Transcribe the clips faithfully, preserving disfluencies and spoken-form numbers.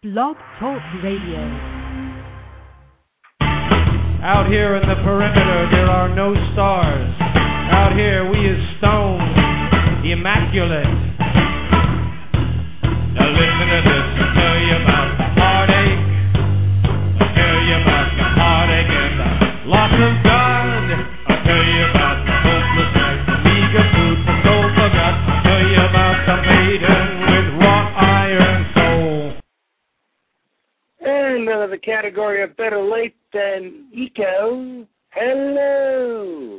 Blog Talk Radio. Out here in the perimeter, there are no stars. Out here, we is stone, immaculate. Now listen to this, I'll tell you about the heartache. I'll tell you about the heartache and the loss of God. I'll tell you about the hopelessness, the meager food for soul forgot. I'll tell you about the maiden with wrought iron soul. And under the category of better late than eco, hello.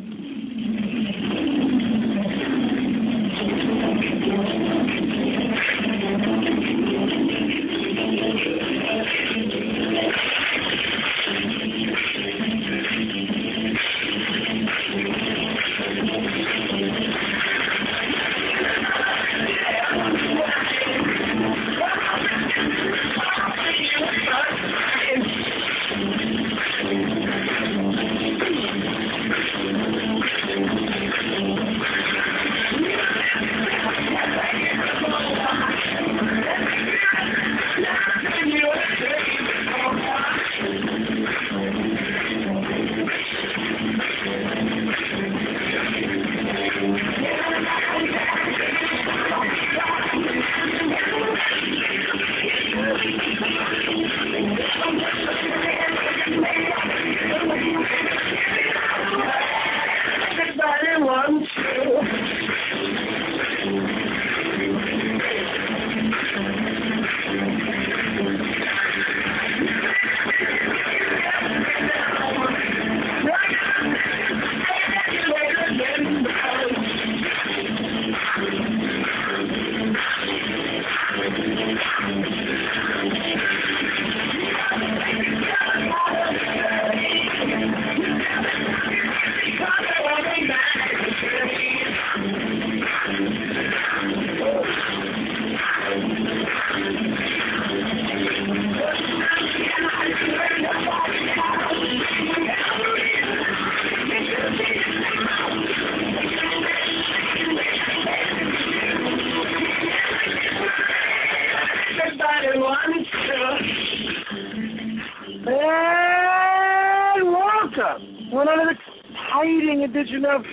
Edition of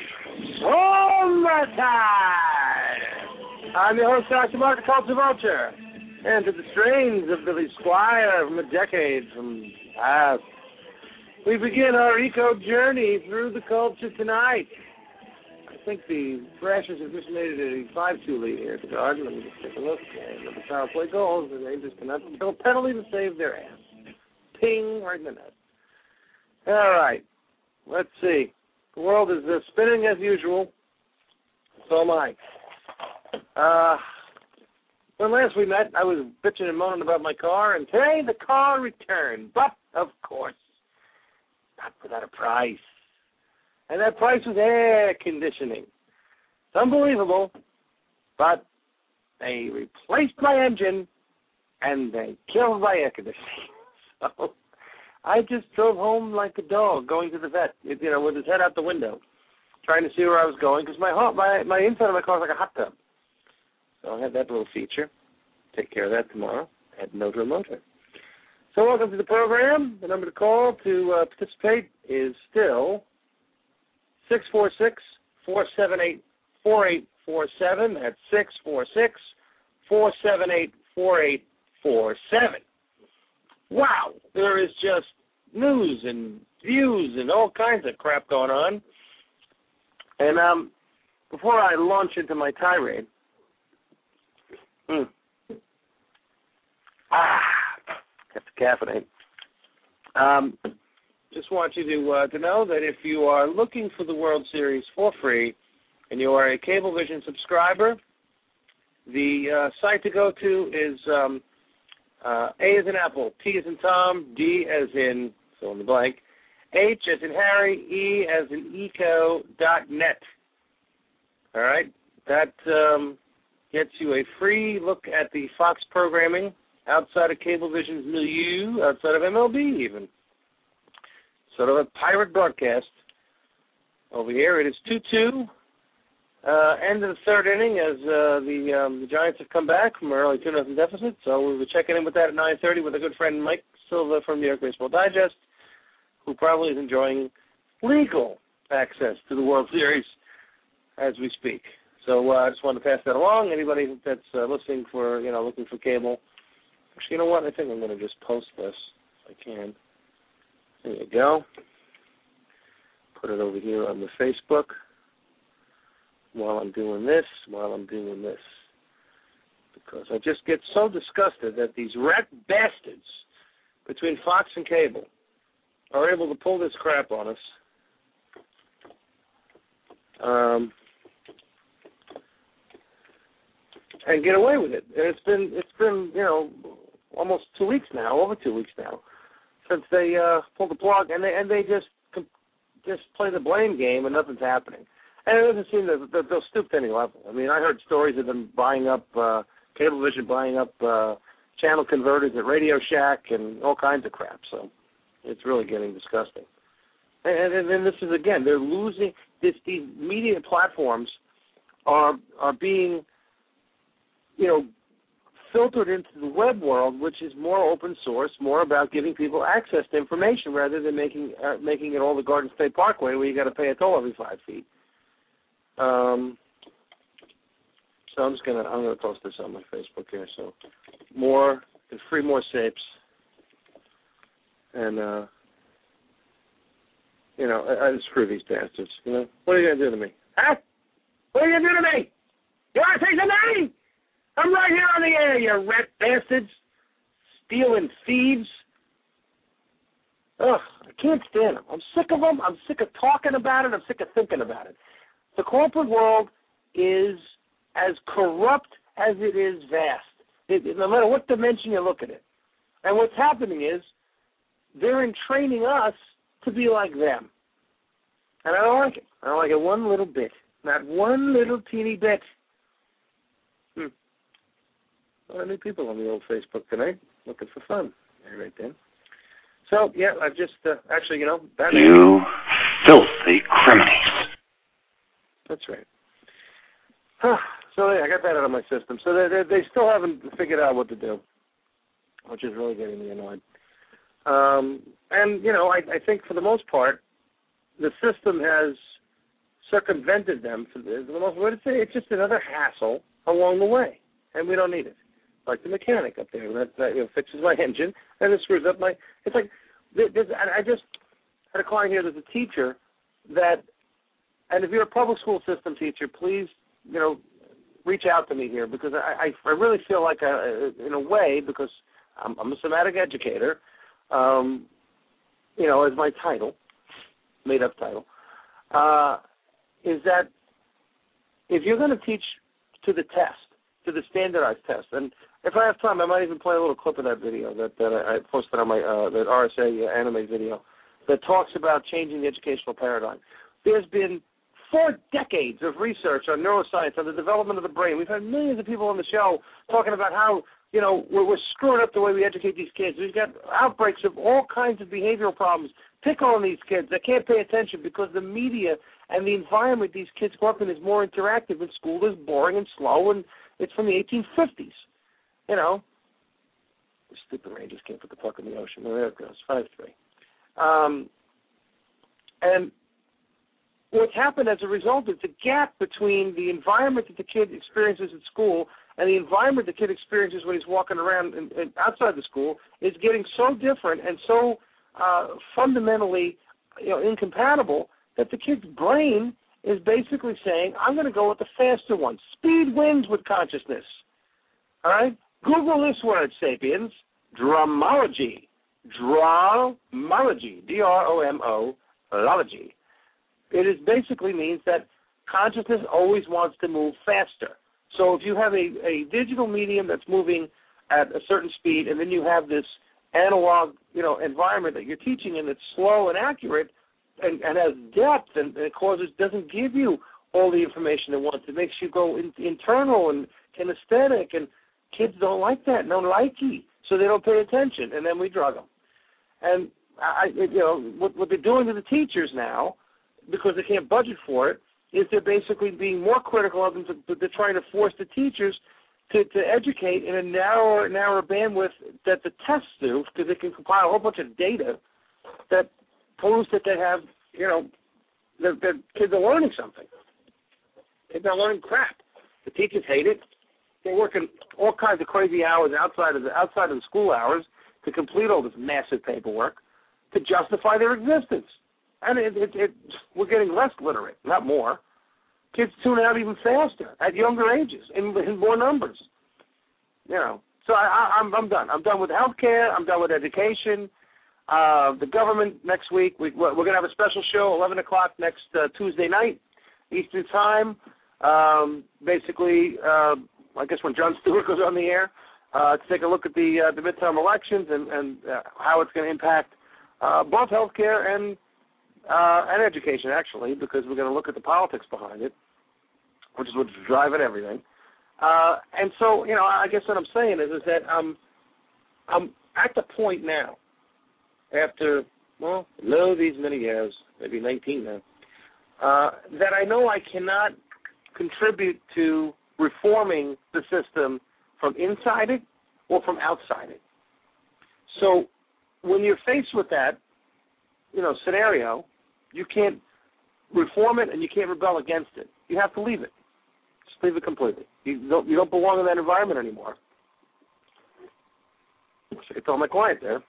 Summertime. I'm your host, Doctor Mark Culture Vulture, and to the strains of Billy Squire from a decade from past, we begin our eco journey through the culture tonight. I think the Thrashers have just made it a five two lead here at the Garden. Let me just take a look. And the power play goals, and they just cannot kill a penalty to save their ass. Ping, right in the net. All right, let's see. The world is uh, spinning as usual. So am I. Uh, when last we met, I was bitching and moaning about my car, and today the car returned. But, of course, not without a price. And that price was air conditioning. It's unbelievable, but they replaced my engine, and they killed my air conditioning. So I just drove home like a dog going to the vet, you know, with his head out the window, trying to see where I was going, because my, my my inside of my car is like a hot tub. So I had that little feature. Take care of that tomorrow. Add no to a motor. So welcome to the program. The number to call to uh, participate is still six four six, four seven eight, four eight four seven. That's six four six, four seven eight, four eight four seven. Wow, there is just news and views and all kinds of crap going on. And um, before I launch into my tirade, mm, ah, have to caffeinate. Um, just want you to uh, to know that if you are looking for the World Series for free and you are a Cablevision subscriber, the uh, site to go to is um, Uh, A as in Apple, T as in Tom, D as in, fill in the blank, H as in Harry, E as in eco dot net. All right? That um, gets you a free look at the Fox programming outside of Cablevision's milieu, outside of M L B even. Sort of a pirate broadcast. Over here it is two two Uh, end of the third inning as uh, the um, the Giants have come back from an early two nothing deficit. So we were checking in with that at nine thirty with a good friend Mike Silva from New York Baseball Digest, who probably is enjoying legal access to the World Series as we speak. So uh, I just wanted to pass that along. Anybody that's uh, listening for, you know, looking for cable. Actually, you know what? I think I'm going to just post this if I can. There you go. Put it over here on the Facebook while I'm doing this, while I'm doing this. Because I just get so disgusted that these rat bastards between Fox and cable are able to pull this crap on us. Um... And get away with it. And it's been it's been you know almost two weeks now, over two weeks now, since they uh, pulled the plug, and they and they just just play the blame game, and nothing's happening. And it doesn't seem that, that they'll stoop to any level. I mean, I heard stories of them buying up uh, Cablevision, buying up uh, channel converters at Radio Shack, and all kinds of crap. So it's really getting disgusting. And and, and this is again, they're losing. This these media platforms are are being you know, filtered into the web world, which is more open source, more about giving people access to information rather than making uh, making it all the Garden State Parkway where you got to pay a toll every five feet. Um, so I'm just gonna I'm gonna post this on my Facebook here. So more free more sapes, and uh, you know I, I just screw these bastards. You know what are you gonna do to me? Huh? What are you gonna do to me? You want to say something? I'm right here on the air, you rat bastards, stealing thieves. Ugh, I can't stand them. I'm sick of them. I'm sick of talking about it. I'm sick of thinking about it. The corporate world is as corrupt as it is vast, it, no matter what dimension you look at it. And what's happening is they're entraining us to be like them. And I don't like it. I don't like it one little bit. Not one little teeny bit. Hmm. A lot of new people on the old Facebook tonight looking for fun. There, right then. So, yeah, I've just, uh, actually, you know, that You filthy criminals. That's right. Huh. So, yeah, I got that out of my system. So they, they, they still haven't figured out what to do, which is really getting me annoyed. Um, and, you know, I, I think for the most part, the system has circumvented them. For the, for the most part, it's just another hassle along the way, and we don't need it. Like the mechanic up there that, that you know, fixes my engine and it screws up my. It's like there's, I just had a client here. There's a teacher that, and if you're a public school system teacher, please you know reach out to me here because I I, I really feel like a, in a way because I'm, I'm a somatic educator, um, you know, as my title, made up title, uh, is that if you're going to teach to the test, to the standardized test, and if I have time, I might even play a little clip of that video that, that I posted on my uh, that R S A anime video that talks about changing the educational paradigm. There's been four decades of research on neuroscience, on the development of the brain. We've had millions of people on the show talking about how, you know, we're, we're screwing up the way we educate these kids. We've got outbreaks of all kinds of behavioral problems. Pick on these kids. They can't pay attention because the media and the environment these kids grow up in is more interactive, and school is boring and slow, and it's from the eighteen fifties. You know, the stupid Rangers can't put the puck in the ocean. Well, there it goes, five three. Um, and what's happened as a result is the gap between the environment that the kid experiences at school and the environment the kid experiences when he's walking around in, in, outside the school is getting so different and so uh, fundamentally you know, incompatible that the kid's brain is basically saying, I'm going to go with the faster one. Speed wins with consciousness. All right? Google this word, sapiens, dromology. Dromology, D R O M O, -ology. It is basically means that consciousness always wants to move faster. So if you have a, a digital medium that's moving at a certain speed, and then you have this analog, you know, environment that you're teaching in that's slow and accurate and, and has depth, and, and it causes doesn't give you all the information it wants. It makes you go in, internal and kinesthetic, and kids don't like that, no likey, so they don't pay attention, and then we drug them. And I, you know, what, what they're doing to the teachers now, because they can't budget for it, is they're basically being more critical of them, but they're trying to force the teachers to, to educate in a narrower, narrower bandwidth that the tests do, because they can compile a whole bunch of data that proves that they have, you know, that, that kids are learning something. Kids are learning crap. The teachers hate it. They're working all kinds of crazy hours outside of the outside of the school hours to complete all this massive paperwork to justify their existence. And it, it, it, we're getting less literate, not more. Kids tune out even faster at younger ages in, in more numbers. You know, so I, I, I'm I'm done. I'm done with healthcare. I'm done with education. Uh, the government next week. We, we're going to have a special show, eleven o'clock next uh, Tuesday night, Eastern Time. Um, basically, uh, I guess when Jon Stewart goes on the air, uh, to take a look at the uh, the midterm elections and, and uh, how it's going to impact uh, both healthcare and uh, and education, actually, because we're going to look at the politics behind it, which is what's driving everything. Uh, and so, you know, I guess what I'm saying is, is that I'm I'm at the point now, after well, lo these many years, maybe nineteen now, uh, that I know I cannot contribute to reforming the system from inside it or from outside it. So when you're faced with that, you know, scenario, you can't reform it and you can't rebel against it. You have to leave it. Just leave it completely. You don't, you don't belong in that environment anymore. So I told my client there,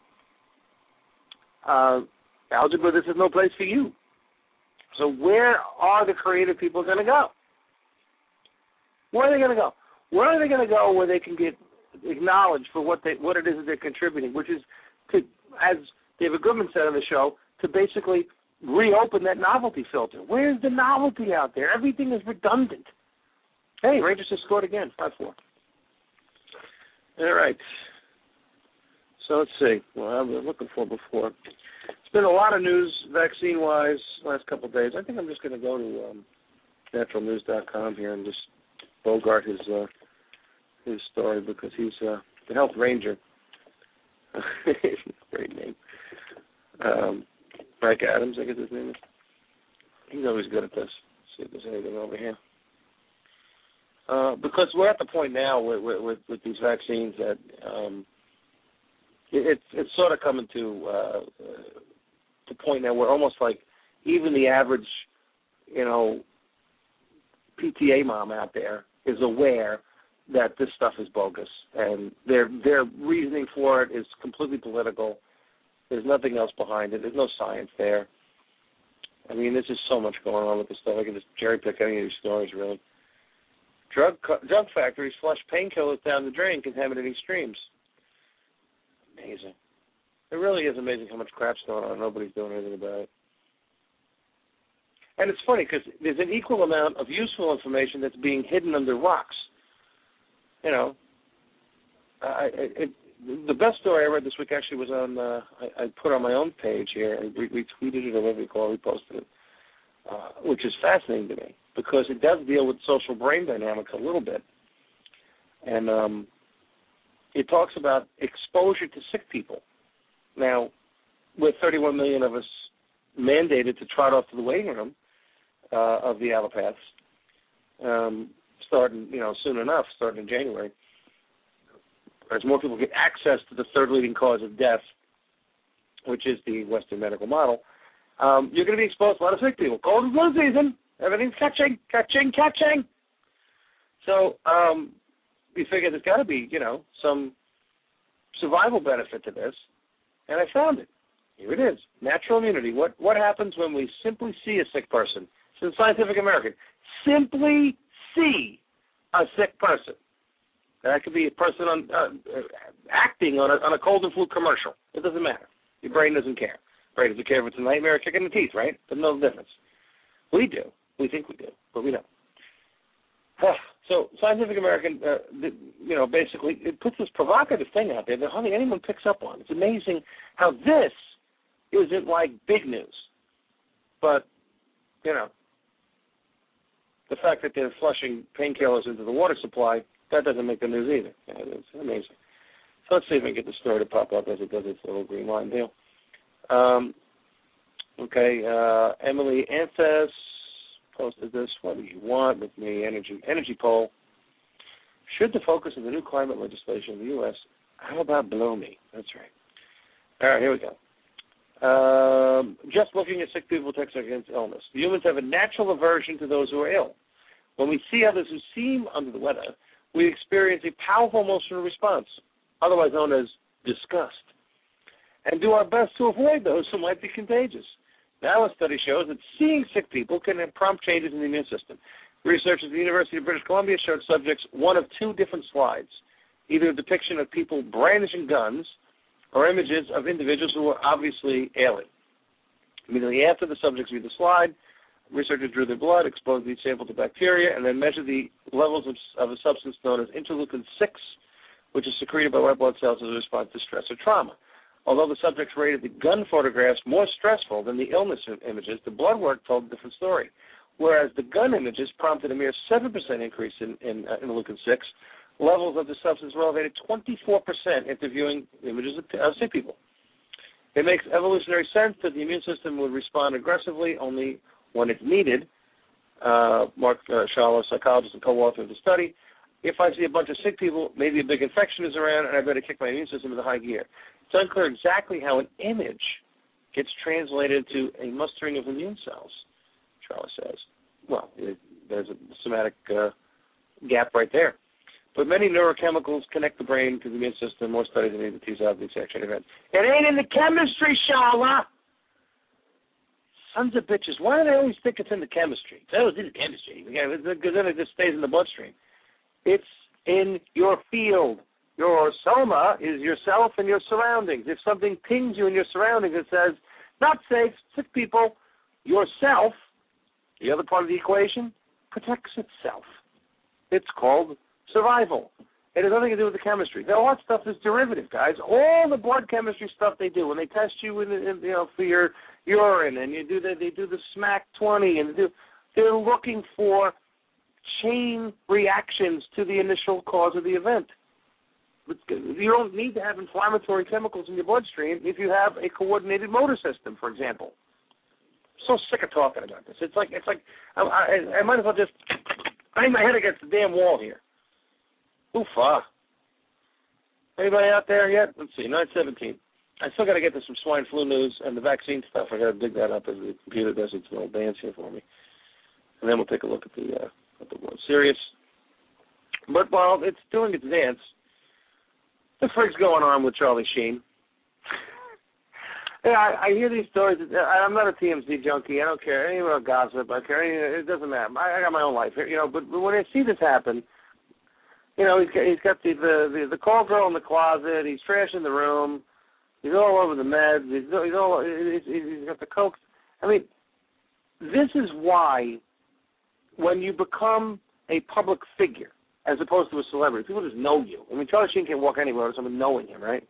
uh, algebra, this is no place for you. So where are the creative people going to go? Where are they going to go? Where are they going to go where they can get acknowledged for what they what it is that they're contributing, which is, to, as David Goodman said on the show, to basically reopen that novelty filter. Where's the novelty out there? Everything is redundant. Hey, Rangers just scored again, five four. All right. So let's see. Well, I was looking for before. It's been a lot of news vaccine-wise last couple of days. I think I'm just going to go to um, natural news dot com here and just bogart his uh, his story because he's uh, the health ranger. Great name. Um, Mike Adams, I guess his name is. He's always good at this. Let's see if there's anything over here. Uh, because we're at the point now with, with, with these vaccines that um, it, it's it's sort of coming to uh, the point now where almost like even the average, you know, P T A mom out there is aware that this stuff is bogus, and their their reasoning for it is completely political. There's nothing else behind it. There's no science there. I mean, there's just so much going on with this stuff. I can just cherry pick any of these stories, really. Drug drug factories flush painkillers down the drain, contaminating streams. Amazing. It really is amazing how much crap's going on. Nobody's doing anything about it. And it's funny because there's an equal amount of useful information that's being hidden under rocks. You know, I, it, the best story I read this week actually was on, uh, I, I put on my own page here, and we, we tweeted it or whatever you call it, we posted it, uh, which is fascinating to me because it does deal with social brain dynamics a little bit. And um, it talks about exposure to sick people. Now, with thirty-one million of us mandated to trot off to the waiting room uh, of the allopaths, um, starting, you know, soon enough, starting in January, as more people get access to the third leading cause of death, which is the Western medical model, um, you're going to be exposed to a lot of sick people. Cold and flu season, everything's catching, catching, catching. So um, we figured there's got to be, you know, some survival benefit to this, and I found it. Here it is, natural immunity. What what happens when we simply see a sick person? It's in Scientific American. Simply see a sick person. That could be a person on uh, acting on a, on a cold and flu commercial. It doesn't matter. Your brain doesn't care. Brain doesn't care if it's a nightmare or kick in the teeth, right? There's no difference. We do. We think we do, but we don't. So Scientific American, uh, the, you know, basically it puts this provocative thing out there that hardly anyone picks up on. It's amazing how this isn't like big news, but you know, the fact that they're flushing painkillers into the water supply, that doesn't make the news either. Yeah, it's amazing. So let's see if we can get the story to pop up as it does its little green line deal. Um, okay, uh, Emily Anthas posted this. What do you want with me? Energy energy poll. Should the focus of the new climate legislation in the U S How about blow me? That's right. All right, here we go. Um, just looking at sick people protects against illness. The humans have a natural aversion to those who are ill. When we see others who seem under the weather, we experience a powerful emotional response, otherwise known as disgust, and do our best to avoid those who might be contagious. Now a study shows that seeing sick people can prompt changes in the immune system. Researchers at the University of British Columbia showed subjects one of two different slides, either a depiction of people brandishing guns or images of individuals who were obviously ailing. Immediately after the subjects viewed the slide, researchers drew their blood, exposed each sample to bacteria, and then measured the levels of, of a substance known as interleukin six, which is secreted by white blood cells as a response to stress or trauma. Although the subjects rated the gun photographs more stressful than the illness images, the blood work told a different story. Whereas the gun images prompted a mere seven percent increase in, in uh, interleukin six, levels of the substance were elevated twenty-four percent after viewing images of uh, sick people. It makes evolutionary sense that the immune system would respond aggressively only when it's needed. Uh, Mark uh, Schaller, psychologist and co-author of the study. If I see a bunch of sick people, maybe a big infection is around, and I better kick my immune system into high gear. It's unclear exactly how an image gets translated to a mustering of immune cells, Charles says. Well, it, there's a somatic uh, gap right there. But many neurochemicals connect the brain to the immune system. More studies are needed to tease out the exact chain event. It ain't in the chemistry, Shala. Sons of bitches. Why do they always think it's in the chemistry? Oh, it's in the chemistry. Because then it just stays in the bloodstream. It's in your field. Your soma is yourself and your surroundings. If something pings you in your surroundings and says, not safe, sick people, yourself, the other part of the equation, protects itself. It's called survival. It has nothing to do with the chemistry. All that stuff is derivative, guys. All the blood chemistry stuff they do when they test you in, in you know for your urine and you do the they do the SMAC twenty and they do, they're looking for chain reactions to the initial cause of the event. You don't need to have inflammatory chemicals in your bloodstream if you have a coordinated motor system, for example. I'm so sick of talking about this. It's like it's like I, I, I might as well just bang my head against the damn wall here. Oofa. Anybody out there yet? Let's see, nine seventeen. I still got to get to some swine flu news and the vaccine stuff. I got to dig that up as the computer does its little dance here for me. And then we'll take a look at the, uh, at the World Series. But while it's doing its dance, the frig's going on with Charlie Sheen. Yeah, I, I hear these stories. I'm not a T M Z junkie. I don't care anything about gossip. I care anything. It doesn't matter. I, I got my own life here, you know. But when I see this happen, you know, he's got, he's got the, the the the call girl in the closet. He's trashing the room. He's all over the meds. He's, he's all. He's, he's got the coke. I mean, this is why when you become a public figure, as opposed to a celebrity, people just know you. I mean, Charlie Sheen can't walk anywhere without someone knowing him, right?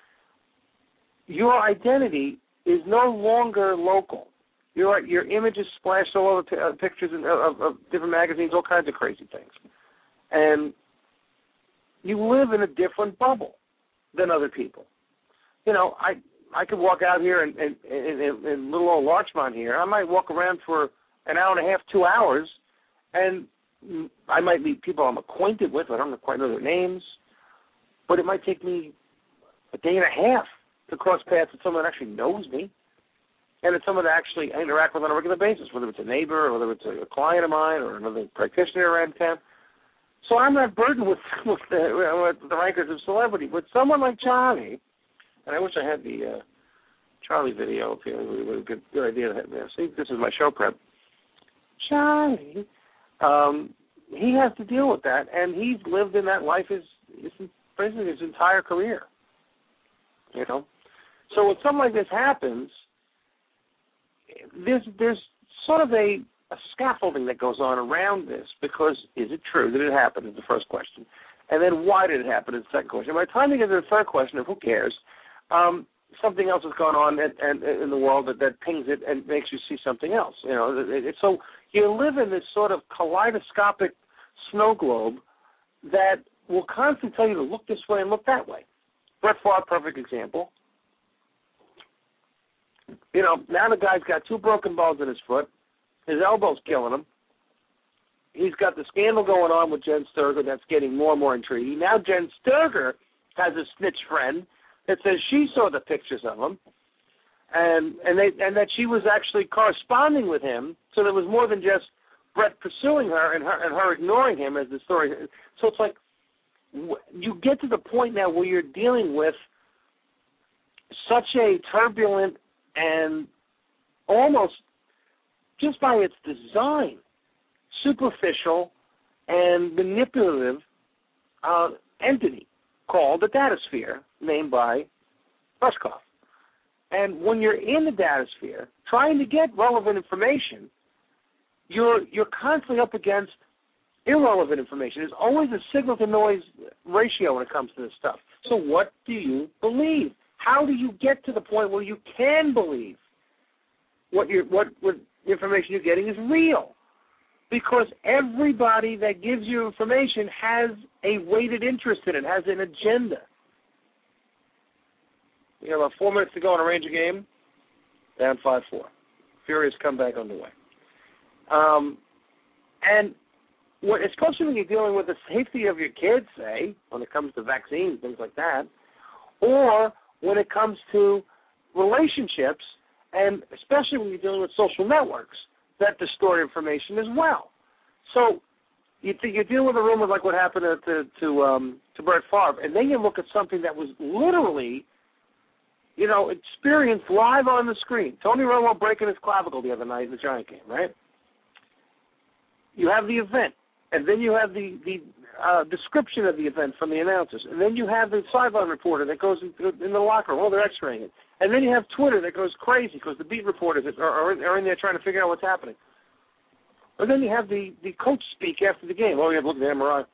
Your identity is no longer local. Your your image is splashed all over p- uh, pictures in, of, of different magazines, all kinds of crazy things. And you live in a different bubble than other people. You know, I I could walk out here in, in, in, in little old Larchmont here. I might walk around for an hour and a half, two hours, and I might meet people I'm acquainted with. I don't quite know their names. But it might take me a day and a half to cross paths with someone that actually knows me, and it's someone that actually I interact with on a regular basis, whether it's a neighbor or whether it's a client of mine or another practitioner around town. So I'm not burdened with, with, the, with the rankers of celebrity. But someone like Charlie, and I wish I had the uh, Charlie video up here. It would be a good, good idea to have there. See, this is my show prep. Charlie, um, he has to deal with that, and he's lived in that life his, his basically his entire career. You know, so when something like this happens, there's there's sort of a, a scaffolding that goes on around this because is it true that it happened is the first question, and then why did it happen is the second question. By the time you get to the third question of who cares, um, something else has gone on at, at, in the world that, that pings it and makes you see something else. You know, it, it, so you live in this sort of kaleidoscopic snow globe that will constantly tell you to look this way and look that way. Brett Favre, perfect example. You know, now the guy's got two broken bones in his foot. His elbow's killing him. he's got the scandal going on with Jen Sturger that's getting more and more intriguing. Now Jen Sturger has a snitch friend that says she saw the pictures of him, and and they and that she was actually corresponding with him. So there was more than just Brett pursuing her and her and her ignoring him as the story. So it's like you get to the point now where you're dealing with such a turbulent and almost, just by its design, superficial and manipulative uh, entity called the datasphere, named by Rushkoff. And when you're in the datasphere trying to get relevant information, you're you're constantly up against irrelevant information. There's always a signal-to-noise ratio when it comes to this stuff. So what do you believe? How do you get to the point where you can believe what you're, what, what information you're getting is real? Because everybody that gives you information has a weighted interest in it, has an agenda. We have about four minutes to go on a Ranger game. Down five four. Furious comeback underway. Um, and what, especially when you're dealing with the safety of your kids, say, when it comes to vaccines, things like that, or when it comes to relationships, and especially when you're dealing with social networks that distort information as well. So you think you're dealing with a rumor like what happened to to um, to Brett Favre, and then you look at something that was literally, you know, experienced live on the screen. Tony Romo breaking his clavicle the other night in the Giant game, right? You have the event, and then you have the the uh, description of the event from the announcers, and then you have the sideline reporter that goes in, in the locker room. Oh, they're X-raying it. And then you have Twitter that goes crazy because the beat reporters are, are, are in there trying to figure out what's happening. And then you have the, the coach speak after the game. Oh, you have to look at the M R I.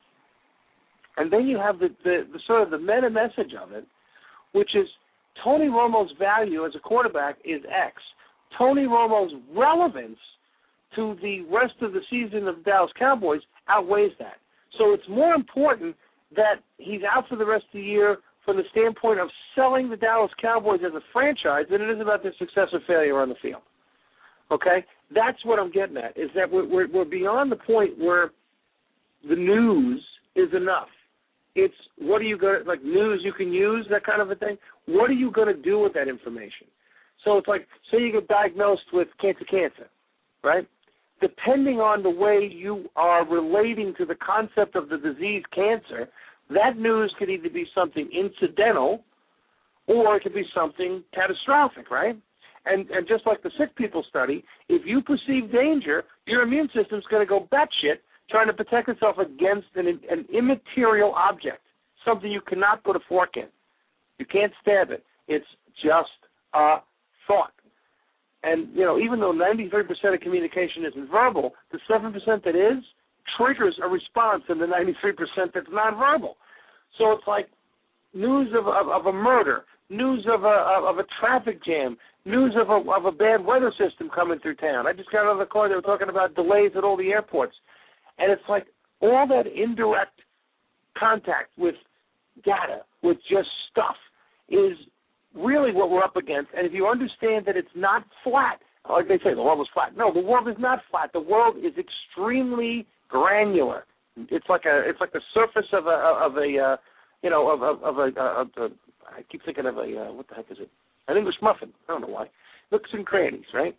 And then you have the, the, the sort of the meta message of it, which is Tony Romo's value as a quarterback is X. Tony Romo's relevance to the rest of the season of the Dallas Cowboys outweighs that. So it's more important that he's out for the rest of the year from the standpoint of selling the Dallas Cowboys as a franchise than it is about their success or failure on the field. Okay? That's what I'm getting at, is that we're, we're, we're beyond the point where the news is enough. It's what are you going to, like news you can use, that kind of a thing. What are you going to do with that information? So it's like, say you get diagnosed with cancer, cancer, right? Depending on the way you are relating to the concept of the disease cancer, that news could either be something incidental or it could be something catastrophic, right? And and just like the sick people study, if you perceive danger, your immune system's going to go batshit trying to protect itself against an, an immaterial object, something you cannot put a fork in. You can't stab it. It's just a thought. And, you know, even though ninety-three percent of communication isn't verbal, the seven percent that is triggers a response in the ninety-three percent that's nonverbal. So it's like news of, of, of a murder, news of a, of a traffic jam, news of a, of a bad weather system coming through town. I just got on the call, they were talking about delays at all the airports. And it's like all that indirect contact with data, with just stuff, is really what we're up against. And if you understand that it's not flat, like they say, the world is flat. No, the world is not flat. The world is extremely granular. It's like a it's like the surface of a of a uh, you know of of, of a, of a I keep thinking of a uh, what the heck is it? An English muffin. I don't know why. Nooks and crannies, right?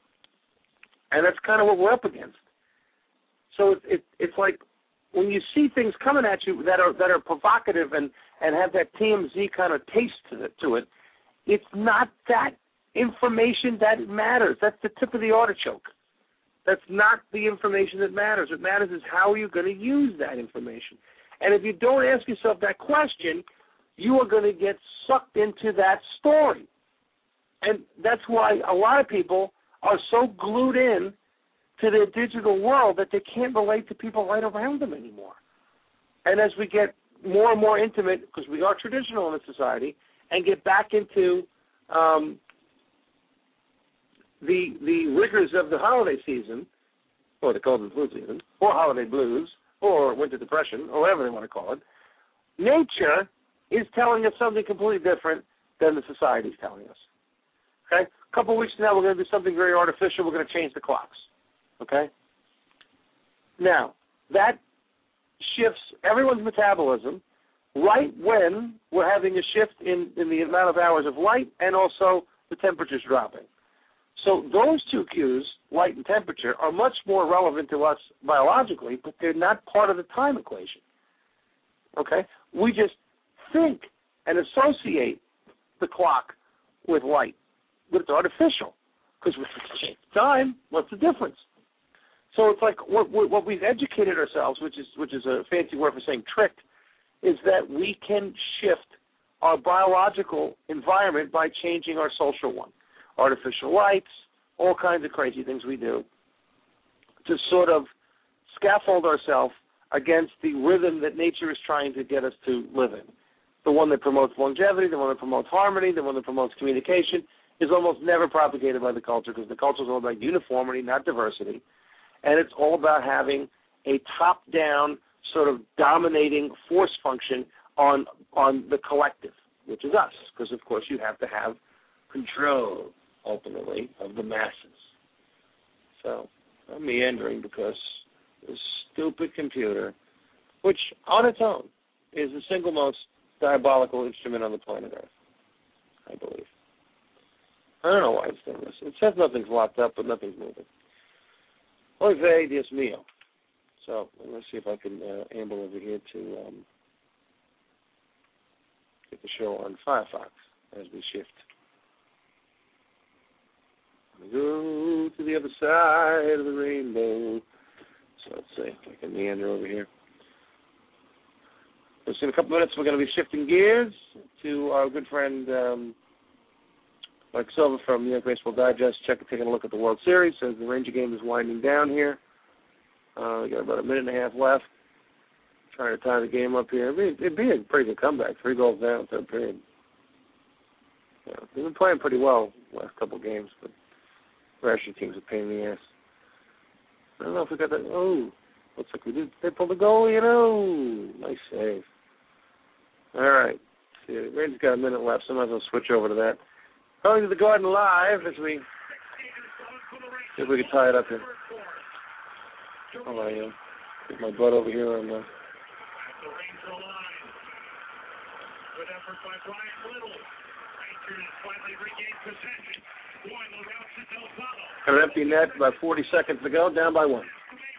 And that's kind of what we're up against. So it, it it's like when you see things coming at you that are that are provocative and, and have that T M Z kind of taste to it, to it, it's not that information that matters. That's the tip of the artichoke. That's not the information that matters. What matters is how are you going to use that information. And if you don't ask yourself that question, you are going to get sucked into that story. And that's why a lot of people are so glued in to their digital world that they can't relate to people right around them anymore. And as we get more and more intimate, because we are traditional in this society, and get back into um, the the rigors of the holiday season, or the cold and flu season, or holiday blues, or winter depression, or whatever they want to call it, nature is telling us something completely different than the society is telling us. Okay? A couple of weeks from now, we're going to do something very artificial. We're going to change the clocks. Okay? Now, that shifts everyone's metabolism right when we're having a shift in, in the amount of hours of light and also the temperature's dropping. So those two cues, light and temperature, are much more relevant to us biologically, but they're not part of the time equation. Okay? We just think and associate the clock with light, but it's artificial because we change time. What's the difference? So it's like what, what we've educated ourselves, which is which is a fancy word for saying tricked, is that we can shift our biological environment by changing our social one. Artificial lights, all kinds of crazy things we do to sort of scaffold ourselves against the rhythm that nature is trying to get us to live in. The one that promotes longevity, the one that promotes harmony, the one that promotes communication is almost never propagated by the culture because the culture is all about uniformity, not diversity. And it's all about having a top-down sort of dominating force function on on the collective, which is us, because, of course, you have to have control, ultimately, of the masses. So I'm meandering because this stupid computer, which on its own is the single most diabolical instrument on the planet Earth, I believe. I don't know why it's doing this. It says nothing's locked up, but nothing's moving. Oy vey, Dios mío. So let's see if I can uh, amble over here to um, get the show on Firefox as we shift. We go to the other side of the rainbow. So let's see if I can meander over here. So in a couple minutes, we're going to be shifting gears to our good friend um, Mike Silva from New York Baseball Digest, check, taking a look at the World Series as the Ranger game is winding down here. Uh, we got about a minute and a half left. Trying to tie the game up here. It'd be, it'd be a pretty good comeback. Three goals down, third period. Yeah, they've been playing pretty well the last couple of games, but the Russian team's a pain in the ass. I don't know if we got that. Oh, looks like we did. They pulled the goalie, you know. Nice save. All right. See, the Rangers got a minute left. Sometimes I'll switch over to that. Going to the Garden live as we see if we can tie it up here. Hold on, yeah. Get my butt over here on the. Good effort by Brian Little. Rangers finally regained possession. An empty net, about forty seconds to go, down by one.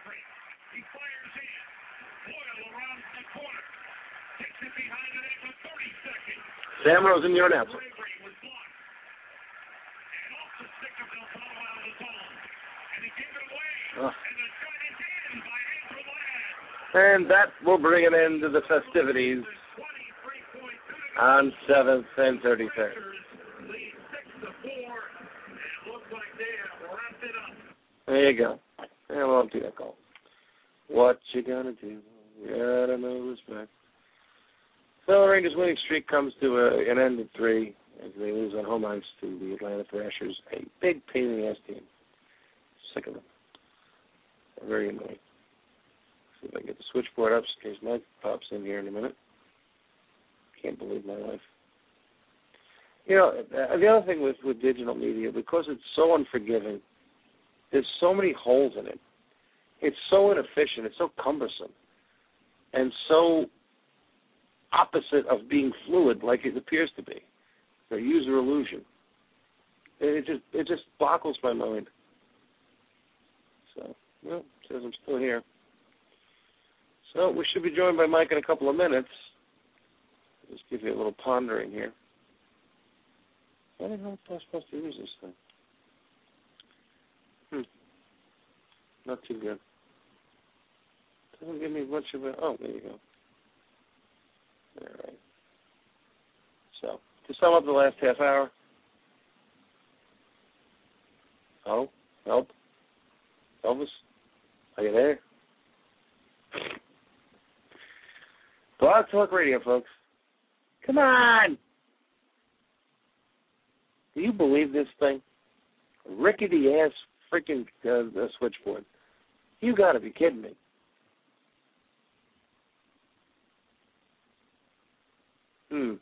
Sam Rosen, your announcer. Oh. And that will bring an end to the festivities on seventh and thirty-third. There you go. Yeah, we'll do that call. What you gonna do? Gotta know respect. So the Rangers' winning streak comes to a, an end at three as they lose on home ice to the Atlanta Thrashers, a big pain in the ass team. Sick of them. They're very annoying. See if I can get the switchboard up in case Mike pops in here in a minute. Can't believe my life. You know, the other thing with, with digital media, because it's so unforgiving, there's so many holes in it. It's so inefficient. It's so cumbersome. And so opposite of being fluid like it appears to be. Or user illusion. It just it just boggles my mind. So, well, it says I'm still here. So we should be joined by Mike in a couple of minutes. I'll just give you a little pondering here. I don't know how I'm supposed to use this thing. Hmm. Not too good. Doesn't give me much of a... Oh, there you go. All right. So, to sum up the last half hour. Oh, help. Elvis, are you there? Blog Talk Radio, folks. Come on. Do you believe this thing? Rickety-ass freaking uh, switchboard. You got to be kidding me. Hmm.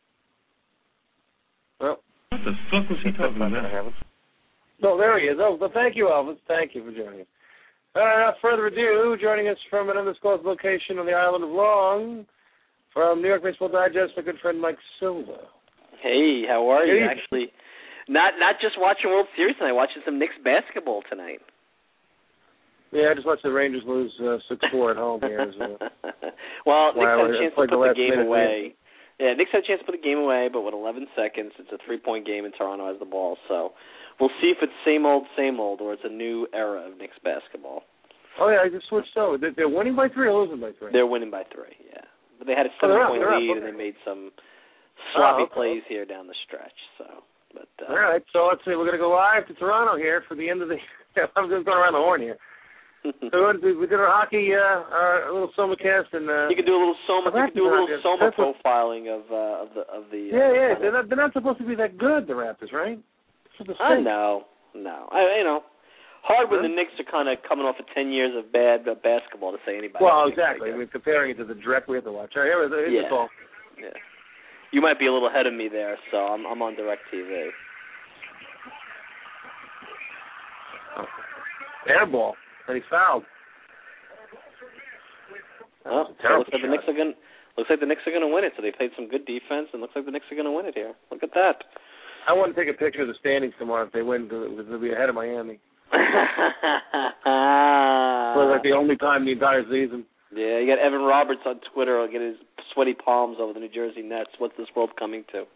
Well. What the fuck was he talking about? No, there he is. Oh, well, thank you, Elvis. Thank you for joining us. without further ado, joining us from an undisclosed location on the island of Long, from New York Baseball Digest, my good friend Mike Silva. Hey, how are you? Hey. Actually, not not just watching World Series tonight, watching some Knicks basketball tonight. Yeah, I just watched the Rangers lose uh, six four at home here. So. Well, Knicks wow, had a chance to put the, the game away. Yeah, Knicks had a chance to put the game away, but with eleven seconds, it's a three-point game and Toronto has the ball. So we'll see if it's same old, same old, or it's a new era of Knicks basketball. Oh, yeah, I just switched over. They're winning by three or losing by three? They're winning by three, yeah. But they had a seven-point oh, lead, okay. And they made some sloppy oh, okay. plays here down the stretch. So, but uh, all right, so let's see. We're going to go live to Toronto here for the end of the – I'm just going around the horn here. So we did our hockey, uh, our little soma cast, and uh, you can do a little soma. You can do a little soma profiling of uh, of the of the. Yeah, uh, yeah. They're not, they're not supposed to be that good, the Raptors, right? I know, no. I you know, hard when huh? the Knicks are kind of coming off of ten years of bad uh, basketball to say anybody. Well, exactly. I mean, comparing it to the Dreck we have to watch. All right, here, here's yeah. the call. Yeah. You might be a little ahead of me there, so I'm I'm on DirecTV. Oh. Air ball, and he fouled. Oh, so looks like the Knicks are going. Looks like the Knicks are going to win it. So they played some good defense, and looks like the Knicks are going to win it here. Look at that. I want to take a picture of the standings tomorrow if they win, because they'll be ahead of Miami. For like the only time in the entire season. Yeah, you got Evan Roberts on Twitter. I'll get his sweaty palms over the New Jersey Nets. What's this world coming to?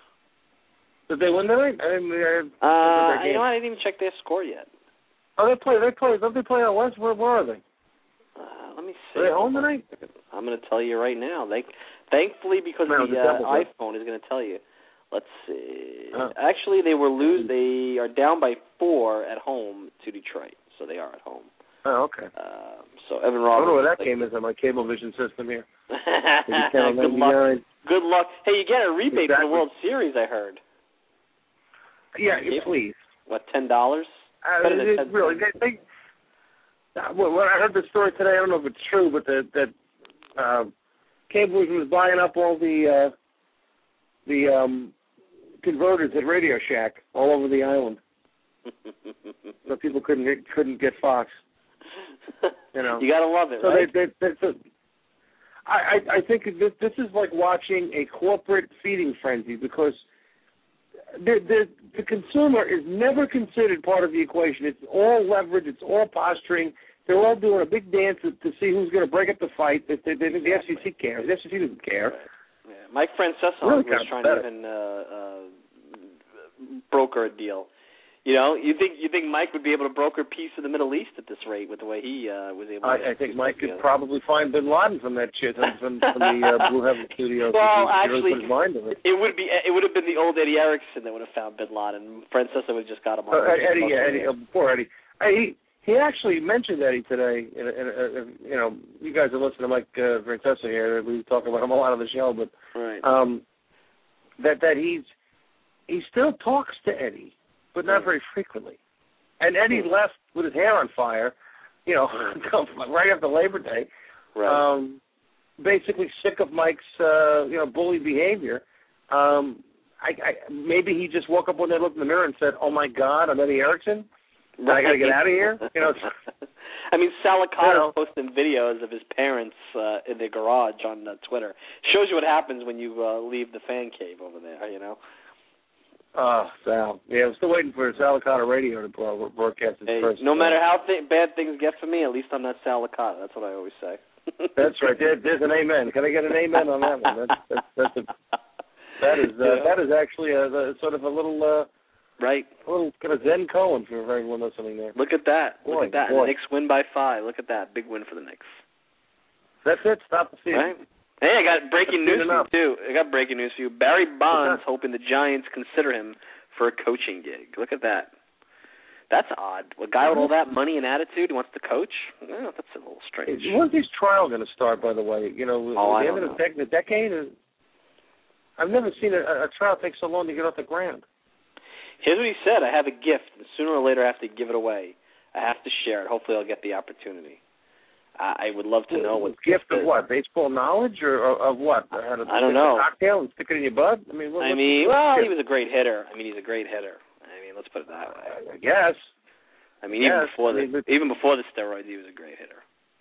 Did they win tonight? I didn't. I, uh, you know, I didn't even check their score yet. Oh, they play. They play. Don't they play out west? Where, where are they? Uh, let me see. Are they home tonight? I'm going to tell you right now. They, thankfully, because no, the uh, iPhone is going to tell you. Let's see. Oh. Actually, they were lose. They are down by four at home to Detroit, so they are at home. Oh, okay. Uh, so Evan Roberts. I don't know where that game is on my Cablevision system here. Good luck. Good luck. Hey, you get a rebate exactly. for the World Series, I heard. Yeah, yeah please. What, ten dollars? Uh, it, really, they, they, uh, well, I heard the story today. I don't know if it's true, but that that uh, Cablevision was buying up all the uh, the um, converters at Radio Shack all over the island, so people couldn't get, couldn't get Fox. You know, you gotta love it. So right? they, they, they, so I, I, I think this, this is like watching a corporate feeding frenzy, because the, the the consumer is never considered part of the equation. It's all leverage. It's all posturing. They're all doing a big dance to, to see who's going to break up the fight. They, they, they think the F C C cares. The F C C doesn't care. Right. Yeah. Mike Francesa really was trying to even uh, uh, broker a deal. You know, you think you think Mike would be able to broker peace in the Middle East at this rate with the way he uh, was able to... I, I think Mike could probably find bin Laden from that shit, from, from the uh, Blue Heaven Studios. Well, he, actually, he really put his mind in it. it would be it would have been the old Eddie Erickson that would have found bin Laden. Francesa would have just got him on. Uh, Eddie, yeah, Eddie, uh, poor Eddie. Uh, he he actually mentioned Eddie today. In, in, in, you know, you guys are listening to Mike uh, Francesa here. We talk about him a lot on the show, but right. um, that that he's he still talks to Eddie, but not very frequently. And Eddie left with his hair on fire, you know, right after Labor Day, right. um, basically sick of Mike's, uh, you know, bully behavior. Um, I, I, maybe he just woke up one day, looked in the mirror, and said, "Oh my God, I'm Eddie Erickson. I got to get out of here." You know. I mean, Salicato's you know. posting videos of his parents uh, in their garage on uh, Twitter. Shows you what happens when you uh, leave the fan cave over there. You know. Oh, Sal. Yeah, I'm still waiting for Salicato Radio to broadcast its hey, first. No matter how th- bad things get for me, at least I'm not Salicato. That's what I always say. That's right. There, there's an amen. Can I get an amen on that one? That's, that's, that's a, that is uh, yeah. that is actually a, a sort of a little uh, right, a little kind of Zen Cohen for everyone listening there. Look at that. Boy, Look at that. Boy. The Knicks win by five. Look at that. Big win for the Knicks. That's it. Stop the season. Right. Hey, I got breaking That's news for you, too. I got breaking news for you. Barry Bonds hoping the Giants consider him for a coaching gig. Look at that. That's odd. A guy with all that money and attitude wants to coach? Well, that's a little strange. When's his trial going to start, by the way? You know, oh, at the end end of the, de- the decade? I've never seen a, a trial take so long to get off the ground. Here's what he said. I have a gift, and sooner or later I have to give it away. I have to share it. Hopefully I'll get the opportunity. I, I would love to know what gift of what? Baseball knowledge or, or of what? How to I don't know. A cocktail and stick it in your butt? I mean, what, I mean, well, he was a great hitter. I mean, he's a great hitter. I mean, let's put it that way. I guess. I mean, Yeah, even before the I mean, even before the steroids, he was a great hitter.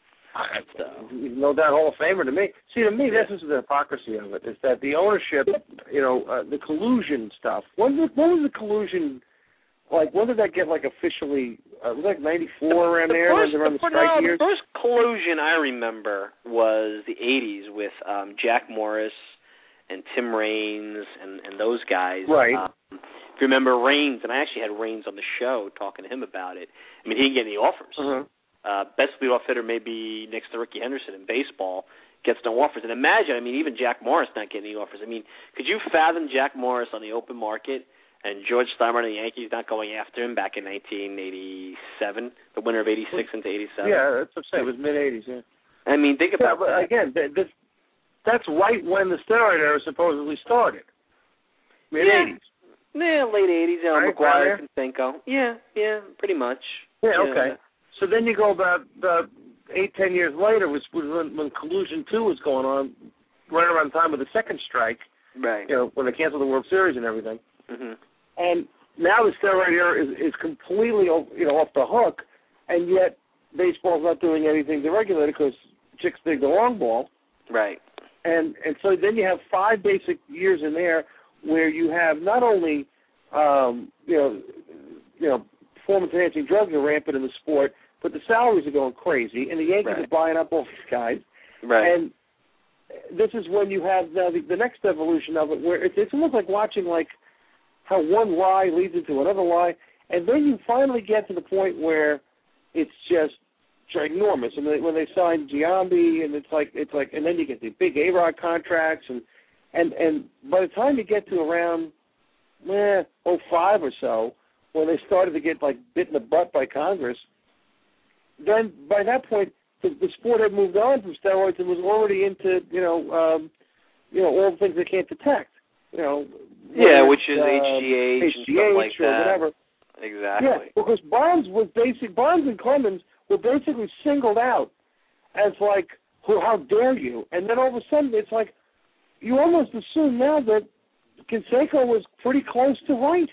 I, So. no doubt Hall of Famer to me. See, to me, this is the hypocrisy of it, is that the ownership, you know, uh, the collusion stuff. When, did, when was the collusion, like, when did that get, like, officially, uh, was it like ninety-four around the there, first, around the the, strike no, years? the first collusion I remember was the eighties with um, Jack Morris and Tim Raines and, and those guys. Right. Um, if you remember Raines, and I actually had Raines on the show talking to him about it. I mean, he didn't get any offers. Uh-huh. Uh, best leadoff hitter maybe next to Ricky Henderson in baseball gets no offers. And imagine, I mean, even Jack Morris not getting any offers. I mean, could you fathom Jack Morris on the open market and George Steinbrenner and the Yankees not going after him back in nineteen eighty-seven, the winter of eighty-six into eighty-seven? Yeah, that's what I'm saying. It was mid-eighties, yeah. I mean, think Yeah, about but that. again, th- this, that's right when the steroid era supposedly started. Mid-eighties. Yeah, late eighties, you know, Right, McGuire, right Canseco. Yeah, yeah, pretty much. Yeah, Yeah. okay. So then you go about uh, eight, ten years later, which was when, when Collusion two was going on, right around the time of the second strike, Right. you know, when they canceled the World Series and everything. Mm-hmm. And now the steroid era is, is completely, you know, off the hook, and yet baseball's not doing anything to regulate it because chicks dig the long ball. Right. And and so then you have five basic years in there where you have not only, um, you know, you know, performance-enhancing drugs are rampant in the sport, but the salaries are going crazy, and the Yankees Right. are buying up all these guys. Right. And this is when you have now the, the next evolution of it, where it's, it's almost like watching like how one lie leads into another lie, and then you finally get to the point where it's just ginormous. And when they signed Giambi, and it's like it's like, and then you get the big A-Rod contracts, and and and by the time you get to around eh, oh five or so, when they started to get like bit in the butt by Congress, then by that point the, the sport had moved on from steroids and was already into you know um, you know all the things they can't detect. You know, yeah, which is uh, H G H, H G H and stuff like or that. whatever. Exactly. Yeah, because Bonds was basic. Bonds and Clemens were basically singled out as like, well, how dare you? And then all of a sudden, it's like you almost assume now that Canseco was pretty close to right.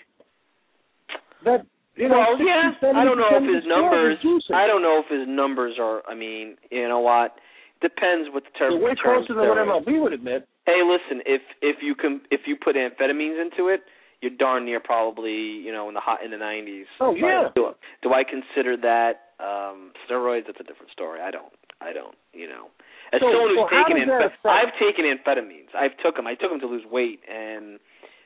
That you know, well, yeah, I don't know if his numbers. juicing. I don't know if his numbers are. I mean, you know what? Depends what the term. They're way term closer than what steroids. M L B would admit. Hey, listen, if if you can if you put amphetamines into it, you're darn near probably you know in the hot in the nineties. Oh yeah. Do, do I consider that um, steroids? That's a different story. I don't. I don't. You know, as So- someone who's so how taken does that amph- affect- I've taken amphetamines. I've took them. I took them to lose weight, and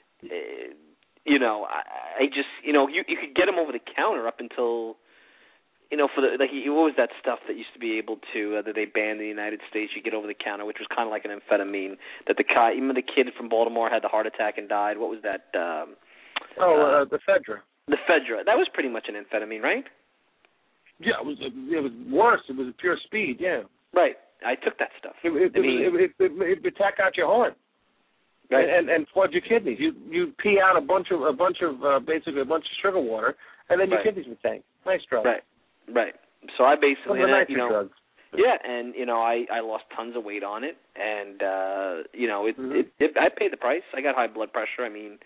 uh, you know, I, I just you know you you could get them over the counter up until. You know, for the like, what was that stuff that used to be able to uh, that they banned in the United States? You get over the counter, which was kind of like an amphetamine. That the guy, even the kid from Baltimore, had the heart attack and died. What was that? Um, Oh, uh, uh, the Fedra. the Fedra. That was pretty much an amphetamine, right? Yeah, it was. It was worse. It was pure speed. Yeah. Right. I took that stuff. It, it, I mean, it, it, it, it, it attack out your heart. right. And, and and flood your kidneys. You you pee out a bunch of a bunch of uh, basically a bunch of sugar water, and then your Right. kidneys would tank. Nice drug. Right. Right. So I Some basically, of the and I, nicer you know, drugs. yeah, and you know, I I lost tons of weight on it, and uh, you know, it, Mhm. it, it I paid the price. I got high blood pressure. I mean,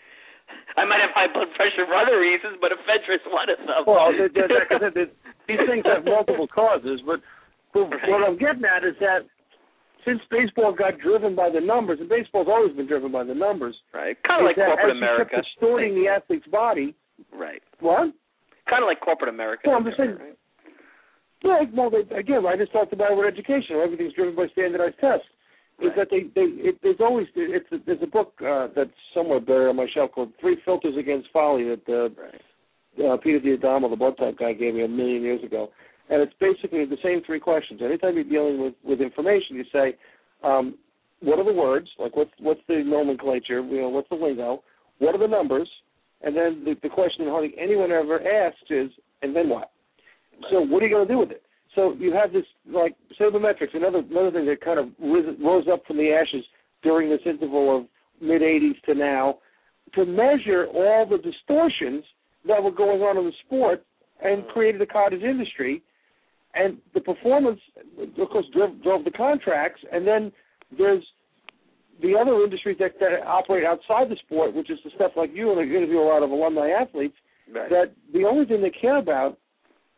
I might have high blood pressure for other reasons, but Ephedra is one of them. Well, they, they, like I said, they, these things have multiple causes, but, but Right. what I'm getting at is that since baseball got driven by the numbers, and baseball's always been driven by the numbers, Right. Kind of like is that corporate as America. you kept distorting the athlete's body, Right. what? Kind of like corporate America. Well, I'm just saying- Right? Yeah, well, they, again, I just talked about it with education. Everything's driven by standardized tests. Is Right. that they, they it, there's always it's a, there's a book uh, that's somewhere buried on my shelf called Three Filters Against Folly that uh, Right. uh, Peter D'Adamo, the blood type guy, gave me a million years ago, and it's basically the same three questions. Anytime you're dealing with, with information, you say, um, what are the words? Like what's what's the nomenclature? You know, what's the lingo? What are the numbers? And then the, the question hardly anyone ever asks is, and then what? So what are you going to do with it? So you have this, like, sabermetrics, another another thing that kind of ris- rose up from the ashes during this interval of mid-eighties to now, to measure all the distortions that were going on in the sport and created a cottage industry. And the performance, of course, drove, drove the contracts. And then there's the other industries that, that operate outside the sport, which is the stuff like you, and I interview a lot of alumni athletes, Right. that the only thing they care about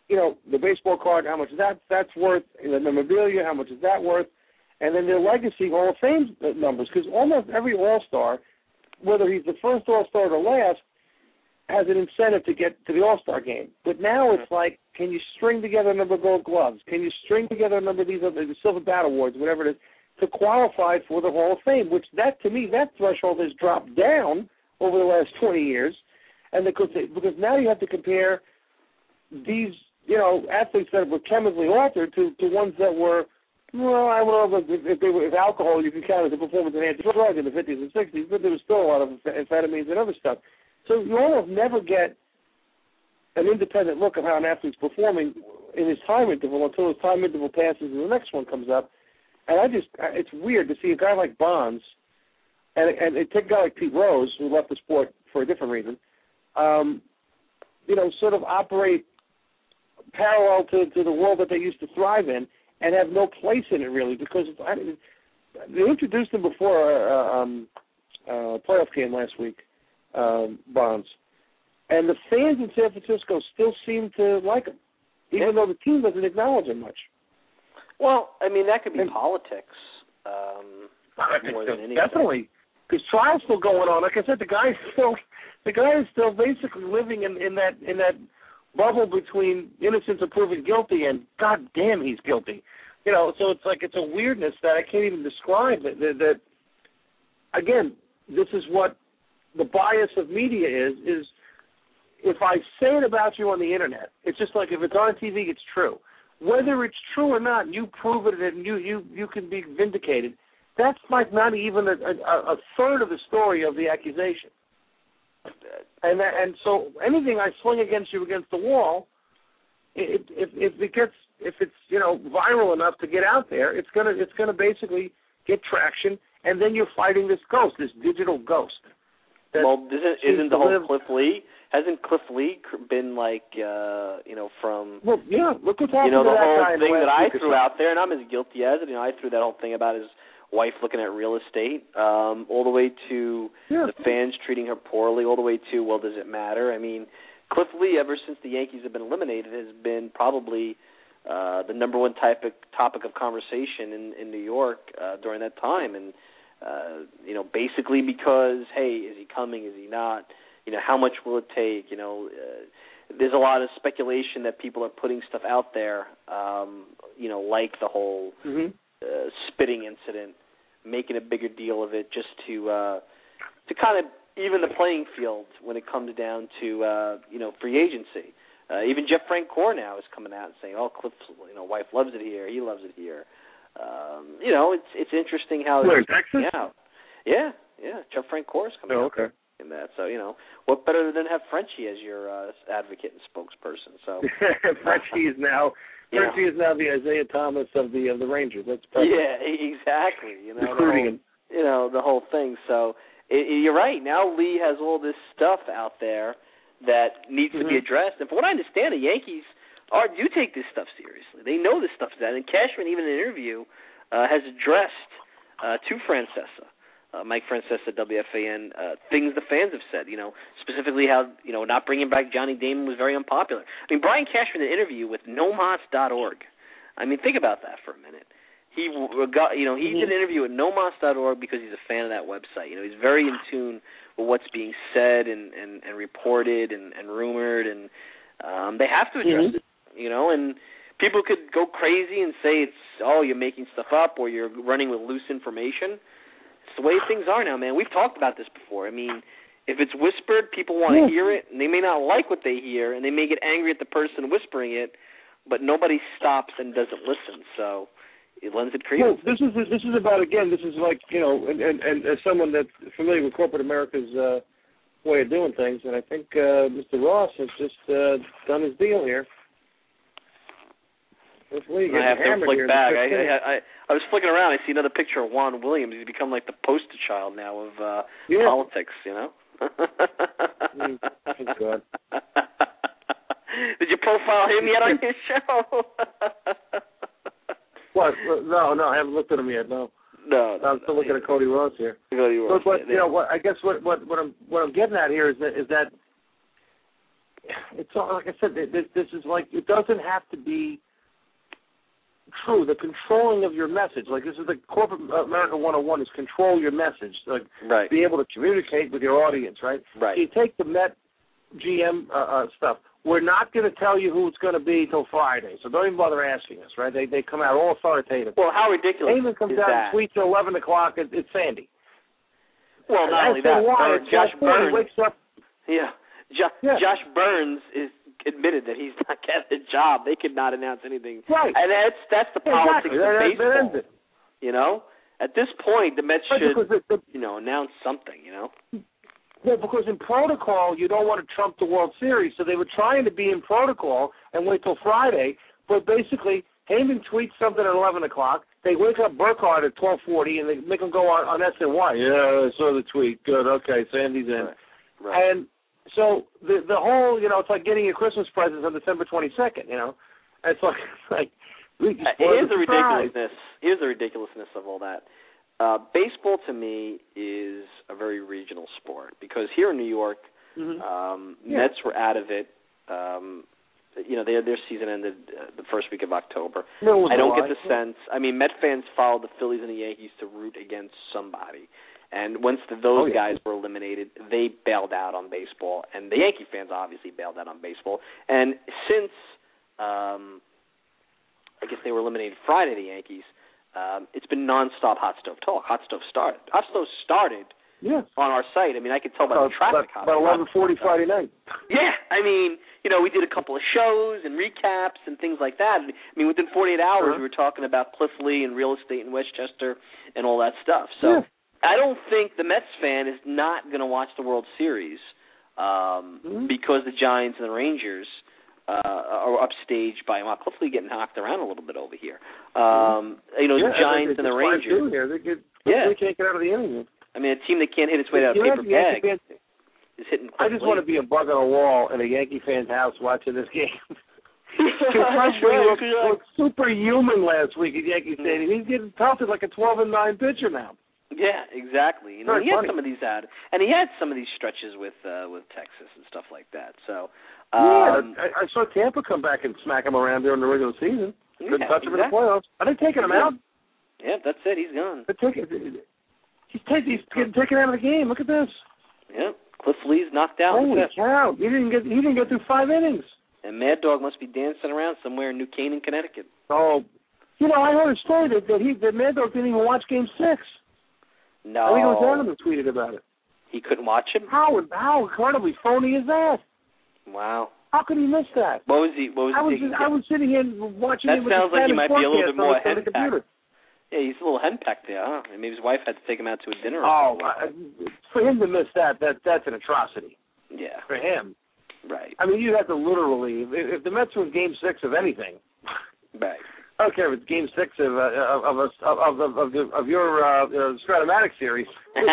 you know, the baseball card, how much is that that's worth, and the memorabilia, how much is that worth, and then their legacy Hall of Fame numbers, because almost every All-Star, whether he's the first All-Star or the last, has an incentive to get to the All-Star game. But now it's like, can you string together a number of gold gloves? Can you string together a number of these other, the Silver Bat Awards, whatever it is, to qualify for the Hall of Fame, which that, to me, that threshold has dropped down over the last twenty years, and because, because now you have to compare these, you know, athletes that were chemically altered to, to ones that were, well, I don't know if, if they were, if alcohol you can count as a performance-enhancing drug in the fifties and sixties, but there was still a lot of amphetamines and other stuff. So you almost never get an independent look at how an athlete's performing in his time interval until his time interval passes and the next one comes up. And I just, it's weird to see a guy like Bonds, and, and, and take a guy like Pete Rose, who left the sport for a different reason, um, you know, sort of operate parallel to, to the world that they used to thrive in and have no place in it really, because I, they introduced him before a um, uh, playoff game last week, um, Bonds, and the fans in San Francisco still seem to like him, even yeah. though the team doesn't acknowledge him much. Well, I mean, that could be and, politics um, more than anything. Definitely, because trial's still going on. Like I said, the guy's still the guy is still basically living in, in that in that bubble between innocence and proven guilty, and God damn, he's guilty. You know, so it's like it's a weirdness that I can't even describe. That, that, that again, this is what the bias of media is. Is if I say it about you on the internet, it's just like if it's on T V, it's true. Whether it's true or not, you prove it and you, you, you can be vindicated. That's like not even a, a, a third of the story of the accusation. And that, and so anything I swing against you against the wall, it, if, if it gets if it's you know viral enough to get out there, it's gonna it's gonna basically get traction, and then you're fighting this ghost, this digital ghost. Well, isn't, isn't the whole live. Cliff Lee? Hasn't Cliff Lee been like, uh, you know, from... Well, yeah, look what's happened You know, to the that whole guy thing the that I week threw out there, and I'm as guilty as it, you know, I threw that whole thing about his wife looking at real estate, um, all the way to yeah. the fans treating her poorly, all the way to, well, does it matter? I mean, Cliff Lee, ever since the Yankees have been eliminated, has been probably uh, the number one topic, topic of conversation in, in New York uh, during that time, and, uh, you know, basically because, hey, is he coming, is he not? You know, how much will it take? You know, uh, there's a lot of speculation that people are putting stuff out there, um, you know, like the whole mm-hmm. uh, spitting incident, making a bigger deal of it just to uh, to kind of even the playing field when it comes down to, uh, you know, free agency. Uh, even Jeff Francoeur now is coming out and saying, oh, Cliff's, you know, wife loves it here, he loves it here. Um, you know, it's it's interesting how Where, it's Texas? out. Yeah, yeah, Jeff Francoeur is coming oh, out. Okay. In that, so you know, what better than have Frenchie as your uh, advocate and spokesperson? So Frenchie is now yeah. Frenchie is now the Isaiah Thomas of the of the Rangers. That's perfect. Yeah, exactly. You know, recruiting the whole, you know the whole thing. So it, it, you're right. Now Lee has all this stuff out there that needs mm-hmm. to be addressed. And from what I understand, the Yankees are do take this stuff seriously. They know this stuff's that. And Cashman, even in an interview, uh, has addressed uh, to Francesa. Uh, Mike Francesa, W F A N, uh, things the fans have said, you know, specifically how, you know, not bringing back Johnny Damon was very unpopular. I mean, Brian Cashman, in an interview with nomos dot org, I mean, think about that for a minute. He got, you know, he did an interview at nomos dot org because he's a fan of that website. You know, he's very in tune with what's being said and, and, and reported and, and rumored, and um, they have to address mm-hmm. it, you know, and people could go crazy and say it's, oh, you're making stuff up or you're running with loose information. It's the way things are now, man. We've talked about this before. I mean, if it's whispered, people want to yeah. hear it, and they may not like what they hear, and they may get angry at the person whispering it, but nobody stops and doesn't listen, so it lends it credence. Well, this is this is about, again, this is like, you know, and, and, and as someone that's familiar with corporate America's uh, way of doing things, and I think uh, Mister Ross has just uh, done his deal here. I have to flick back. I, I, I I was flicking around. I see another picture of Juan Williams. He's become like the poster child now of uh, yeah. politics, you know? mm, thank God. Did you profile him yet on your show? What? No, no, I haven't looked at him yet, no. No, no I'm still no, looking at Cody Ross here. Cody Ross. But what, yeah, you know, what, I guess what, what, what I'm what I'm getting at here is that is that it's all, like I said, this, this is like, it doesn't have to be true. The controlling of your message, like this is the corporate America one oh one is control your message, like right. be able to communicate with your audience, right? Right. So you take the Met G M uh, uh, stuff. We're not going to tell you who it's going to be till Friday, so don't even bother asking us, right? They they come out all authoritative. Well, how ridiculous Heyman comes is out that? and tweets at eleven o'clock. It, it's Sandy. Well, not and only that, why, Bur- Josh Burns. wakes up. Yeah. Jo- yeah, Josh Burns is admitted that he's not getting a job. They could not announce anything. Right. And that's that's the politics exactly. of that, baseball. That ends it. You know, at this point, the Mets right, should, the, the, you know, announce something. You know. Yeah, because in protocol, you don't want to trump the World Series, so they were trying to be in protocol and wait till Friday. But basically, Heyman tweets something at eleven o'clock. They wake up Burkhardt at twelve forty, and they make him go on, on S N Y. Yeah, I saw the tweet. Good, okay, Sandy's in. Right. Right. And so the the whole, you know, it's like getting your Christmas presents on December twenty-second, you know. It's like, like we uh, here's the ridiculousness. Here's the ridiculousness of all that. Uh, baseball, to me, is a very regional sport because here in New York, mm-hmm. um, yeah. Mets were out of it. Um, you know, their their season ended uh, the first week of October. No, I don't no, get the I, sense. I mean, Met fans followed the Phillies and the Yankees to root against somebody. And once the, those oh, yeah. guys were eliminated, they bailed out on baseball. And the Yankee fans obviously bailed out on baseball. And since, um, I guess they were eliminated Friday, the Yankees, um, it's been nonstop hot stove talk. Hot stove started. Hot stove started yeah. on our site. I mean, I could tell by uh, the traffic. About, about eleven forty Friday night. Yeah, I mean, you know, we did a couple of shows and recaps and things like that. I mean, within forty-eight hours, uh-huh. we were talking about Cliff Lee and real estate in Westchester and all that stuff. So yeah. I don't think the Mets fan is not going to watch the World Series um, mm-hmm. because the Giants and the Rangers uh, are upstaged by well, Cliff Lee getting knocked around a little bit over here. Um, you know, yeah, the Giants and the Rangers. Here. They, get, yeah. they can't get out of the inning. I mean, a team that can't hit its way out of a paper bag Fans, is hitting. I just want to be a bug on a wall in a Yankee fan's house watching this game. Right, looked, right. looked superhuman last week at Yankee Stadium. He's getting pelted like a twelve and nine pitcher now. Yeah, exactly. You know, Very he had funny. some of these out, and he had some of these stretches with uh, with Texas and stuff like that. So, yeah, um, I, I saw Tampa come back and smack him around during the regular season. Couldn't yeah, touch him in the exactly. playoffs. Are they taking him Yeah. out? Yeah, that's it. He's gone. They're taking. He's, take, he's getting taken out of the game. Look at this. Yeah, Cliff Lee's knocked out. Holy Look at that. cow! He didn't get. He didn't get through five innings. And Mad Dog must be dancing around somewhere in New Canaan, Connecticut. Oh, you know, I heard a story that, that he that Mad Dog didn't even watch Game Six. No, I think it was Adam who tweeted about it. He couldn't watch him. How how incredibly phony is that? Wow. How could he miss that? What was he? What was I he was taking? just, I was sitting here watching That him with sounds the like he might be a little bit more on the computer. Yeah, he's a little henpecked there, huh? Maybe his wife had to take him out to a dinner. Or Oh, something. I, for him to miss that, that that's an atrocity. Yeah. For him. Right. I mean, you have to literally, if, if the Mets win Game Six of anything, Right. I don't care if it's Game Six of uh, of of of of, of, of, of your uh, uh, Stratomatic series.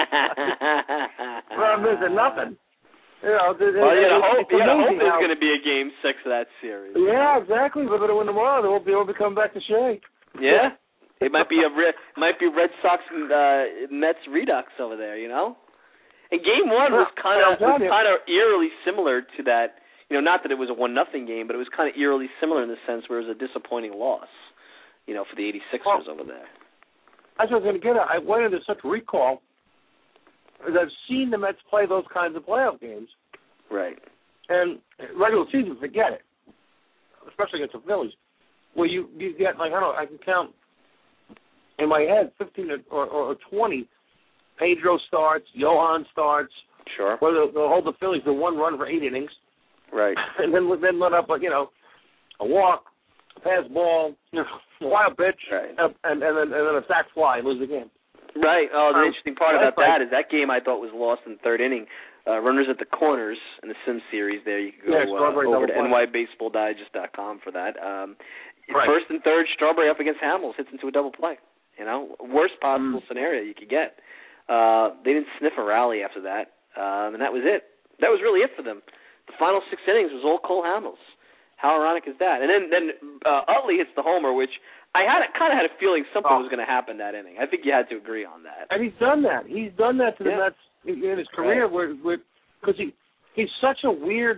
Well, I'm missing nothing. You know, it, well, you gotta it, hope, it's you gotta hope amazing there's how- going to be a Game Six of that series. Yeah, exactly. We're going to win tomorrow. They won't be able to come back to Shea. Yeah. It might be a Re- might be Red Sox uh, Mets redux over there, you know. And Game One was kind of was kind of eerily similar to that. You know, not that it was a one nothing game, but it was kind of eerily similar in the sense where it was a disappointing loss. You know, for the eighty-sixers well, over there. That's what I was going to get at. I went into such recall because I've seen the Mets play those kinds of playoff games. Right. And regular season, forget it. Especially against the Phillies, where you, you get, like, I don't know, I can count in my head fifteen or, or, or twenty. Pedro starts, Johan starts. Sure. Where they'll, they'll hold the Phillies to one run for eight innings. Right. And then then let up, you know, a walk, a pass ball, you know, a wild pitch, right. and, and, and, then, and then a sac fly, lose the game. Right. Oh, the um, interesting part about that is that game I thought was lost in the third inning. Uh, runners at the corners in the Sim series there. You can go yeah, uh, over to play. N Y Baseball Digest dot com for that. Um, right. First and third, Strawberry up against Hamels hits into a double play. You know, worst possible mm. scenario you could get. Uh, they didn't sniff a rally after that, um, and that was it. That was really it for them. The final six innings was all Cole Hamels. How ironic is that? And then then uh, Utley hits the homer, which I had kind of had a feeling something oh. was going to happen that inning. I think you had to agree on that. And he's done that. He's done that to the yeah. Mets in his career, right. where because he he's such a weird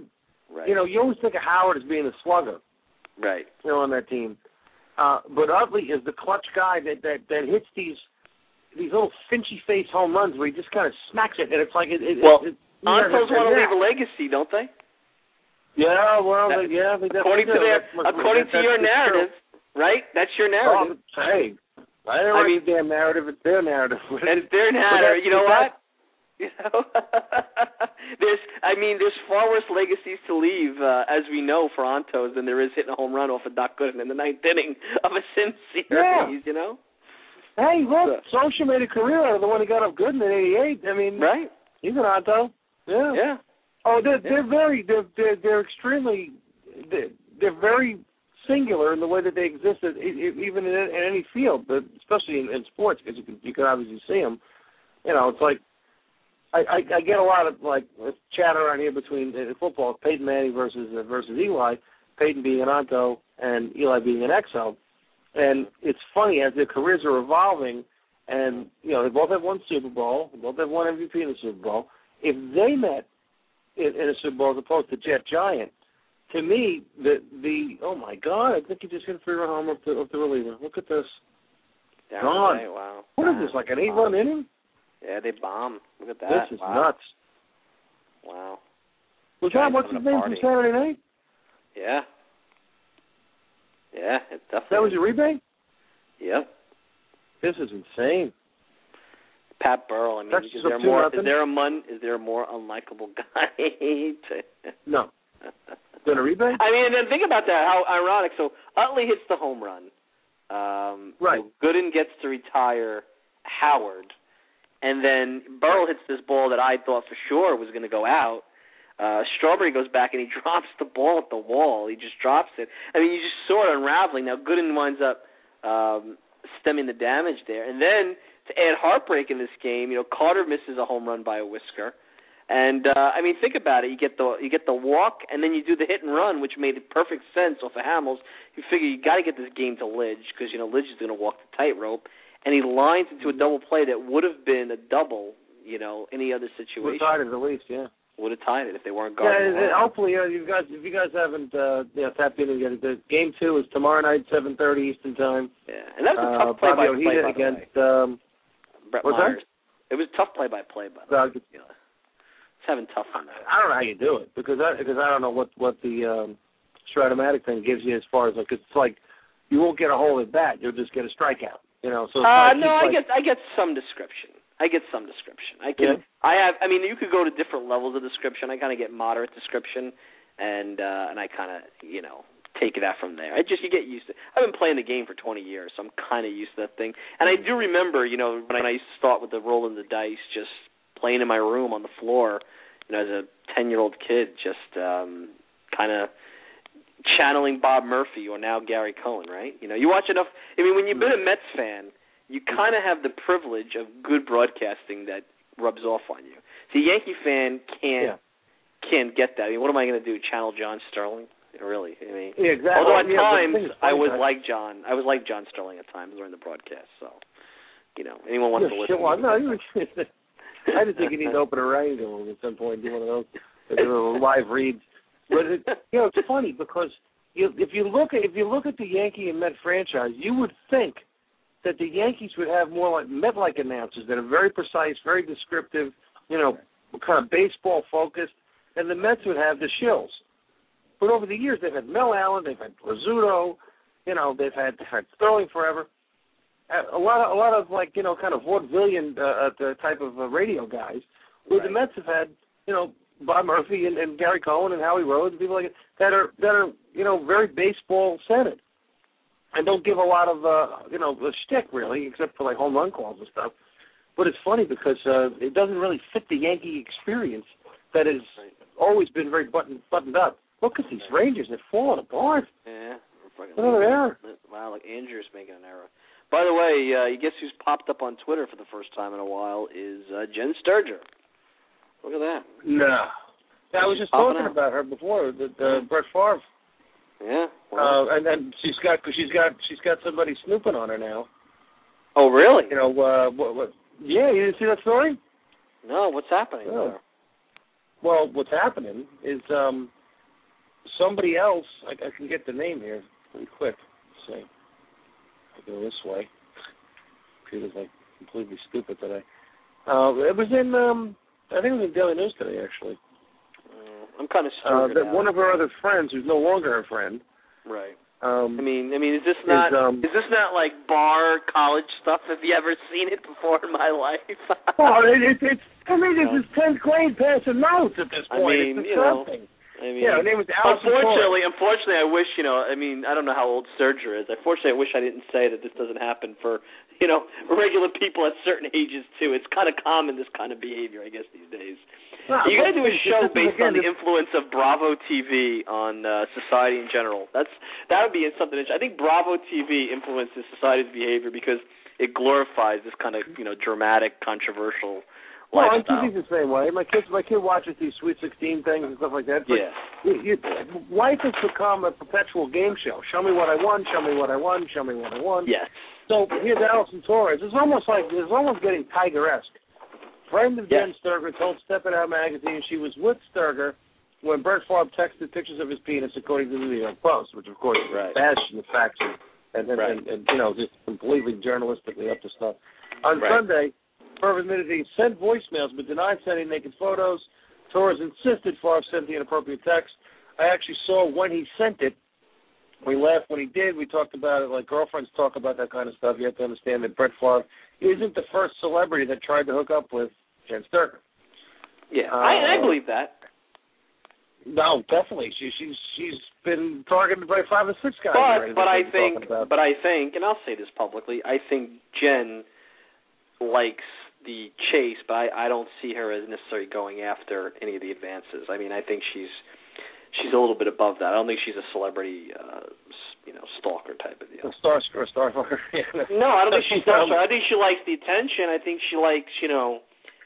Right. You know, you always think of Howard as being a slugger. Right. You know, on that team. Uh, but Utley is the clutch guy that, that, that hits these these little finchy face home runs where he just kind of smacks it, and it's like it. it well, it, it, Antos want to yeah. leave a legacy, don't they? Yeah, well, that, they, yeah, they according to do. their, that's, according that's, to your that's narrative, true. right? That's your narrative. Oh, hey, I didn't I write mean, the damn narrative. It's their narrative. It's their narrative. You know what? You know, there's, I mean, there's far worse legacies to leave, uh, as we know, for Antos than there is hitting a home run off of Doc Gooden in the ninth inning of a Sin Series. Yeah. You know. Hey, look, So, Sosha made a career out of the one who got up Gooden in eighty-eight. I mean, right? he's an Anto. Yeah. Yeah. Oh, they're Yeah. they're very they're they're, they're extremely they're, they're very singular in the way that they exist, at, even in, in any field, but especially in, in sports, because you can you can obviously see them. You know, it's like I, I, I get a lot of like chatter around here between in football, Peyton Manning versus uh, versus Eli, Peyton being an Anto and Eli being an X O, and it's funny as their careers are evolving, and you know they both have one Super Bowl, they both have one M V P in the Super Bowl. If they met in, in a Super Bowl as opposed to Jet Giant, to me the the oh my God, I think he just hit a three-run home up the, up the reliever. Look at this, Down gone. today, wow. What is this, like an eight-run inning? Yeah, they bomb. Look at that. This is wow. nuts. Wow. Was Giants that what's his having a name from party. Saturday night? Yeah. Yeah, it's definitely. That was your rebate? Yep. This is insane. Pat Burrell. I mean, That's is so there two more? nothing? Is there a mon? Is there a more unlikable guy? to... No. Than a rebate? I mean, and then think about that. How ironic. So Utley hits the home run. Um, Right. So Gooden gets to retire Howard, and then Burrell hits this ball that I thought for sure was going to go out. Uh, Strawberry goes back and he drops the ball at the wall. He just drops it. I mean, you just saw it unraveling. Now Gooden winds up um, stemming the damage there, and then to add heartbreak in this game, you know, Carter misses a home run by a whisker. And uh, I mean, think about it. You get the you get the walk, and then you do the hit and run, which made perfect sense off of Hamels. You figure you got to get this game to Lidge because you know Lidge is going to walk the tightrope, and he lines into a double play that would have been a double, you know, any other situation. We're tied at least, yeah. Would have tied it if they weren't Yeah, guarding. and, and hopefully, uh, you guys, if you guys haven't uh, you know, tapped in yet, the game two is tomorrow night, seven thirty Eastern time. Yeah, and that was a uh, tough play by Bobby play Ojeda by against the way. um, Brett what's Myers. that? It was tough play by play by the way. Uh, You know, it's having tough on that. I don't know how you do it because I because I don't know what what the um, Stratomatic thing gives you as far as like it's like you won't get a hole at bat, you'll just get a strikeout. You know, so it's Uh, like, no, I like, get I get some description. I get some description. I can. Yeah. I have. I mean, you could go to different levels of description. I kind of get moderate description, and uh, and I kind of you know take it out from there. I just you get used to. I've been playing the game for twenty years, so I'm kind of used to that thing. And I do remember, you know, when I used to start with the rolling the dice, just playing in my room on the floor, you know, as a ten-year-old kid, just um, kind of channeling Bob Murphy or now Gary Cohen, right? You know, you watch enough. I mean, when you've been a Mets fan, you kind of have the privilege of good broadcasting that rubs off on you. See, Yankee fan can't yeah. can't get that. I mean, what am I going to do? Channel John Sterling? Really? I mean, yeah, exactly. although at yeah, times I was right? like John, I was like John Sterling at times during the broadcast. So, you know, anyone wants yeah, to listen. Shit, well, no, you, I just think you need to open a radio at some point, do one of those little live reads. But it, you know, it's funny because you, if you look at if you look at the Yankee and Met franchise, you would think that the Yankees would have more like Met-like announcers that are very precise, very descriptive, you know, kind of baseball focused, and the Mets would have the shills. But over the years, they've had Mel Allen, they've had Rizzuto, you know, they've had, had Sterling forever. A lot of, a lot of like, you know, kind of vaudevillian uh, uh, type of uh, radio guys. Where Right. the Mets have had, you know, Bob Murphy and, and Gary Cohen and Howie Rose and people like that are that are, you know, very baseball centered and don't give a lot of, uh, you know, a shtick really, except for like home run calls and stuff. But it's funny because uh, it doesn't really fit the Yankee experience that has always been very buttoned buttoned up. Look at these Rangers; they're falling apart. Yeah. Fucking Another error. Wow, like Andrew's making an error. By the way, uh, you guess who's popped up on Twitter for the first time in a while is uh, Jen Sturger. Look at that. No. Yeah, I was just Popping talking out. about her before, the, uh, Brett Favre. Yeah. Well. Uh, and then she's got she's got she's got somebody snooping on her now. Oh, really? You know, uh, what, what? Yeah, you didn't see that story? No. What's happening No. there? Well, what's happening is um, somebody else, I, I can get the name here pretty quick. Let's see. I go this way. Computer's like completely stupid today. Uh, it was in, um, I think it was in Daily News today, actually. Uh, I'm kind of uh, stirred that out. one of her other friends, who's no longer her friend. Right. Um, I mean, I mean, is this not is, um, is this not like bar college stuff? Have you ever seen it before in my life? well, it, it, it's, I mean, this is tenth grade passing notes at this I point. mean, it's you know, disgusting. I mean, yeah, her name was Allison unfortunately, Torres. unfortunately, I wish, you know, I mean, I don't know how old Serger is. Unfortunately, I wish I didn't say that this doesn't happen for, you know, regular people at certain ages, too. It's kind of common, this kind of behavior, I guess, these days. No, you got to do a show this based again, on the influence of Bravo T V on uh, society in general. That's That would be something interesting. I think Bravo T V influences society's behavior because it glorifies this kind of, you know, dramatic, controversial Well, lifestyle. T V's the same way. My kids, my kid watches these Sweet sixteen things and stuff like that. But yeah. You, you, life has become a perpetual game show. Show me what I won. Show me what I won. Show me what I won. Yes. So here's Allison Torres. It's almost like it's almost getting Tiger-esque. Friend of Jen yes. Sturger told Step It Out magazine she was with Sturger when Brett Favre texted pictures of his penis, according to the New York Post, which of course is right. bashing the facts and and, right. and and you know just completely journalistically up to stuff. On right. Sunday, Favre admitted he sent voicemails but denied sending naked photos. Torres insisted Favre sent the inappropriate text. I actually saw when he sent it. We laughed when he did. We talked about it like girlfriends talk about that kind of stuff. You have to understand that Brett Favre isn't the first celebrity that tried to hook up with Jen Sturger. Yeah, uh, I, I believe that. No, definitely. She, she's she's been targeted by five or six guys. But already but that I we've think been talking about. but I think, and I'll say this publicly, I think Jen likes the chase, but I, I don't see her as necessarily going after any of the advances. I mean, I think she's she's a little bit above that. I don't think she's a celebrity, uh, you know, stalker type of deal. A star or starfucker. No, I don't think she's stalker. I think she likes the attention. I think she likes, you know,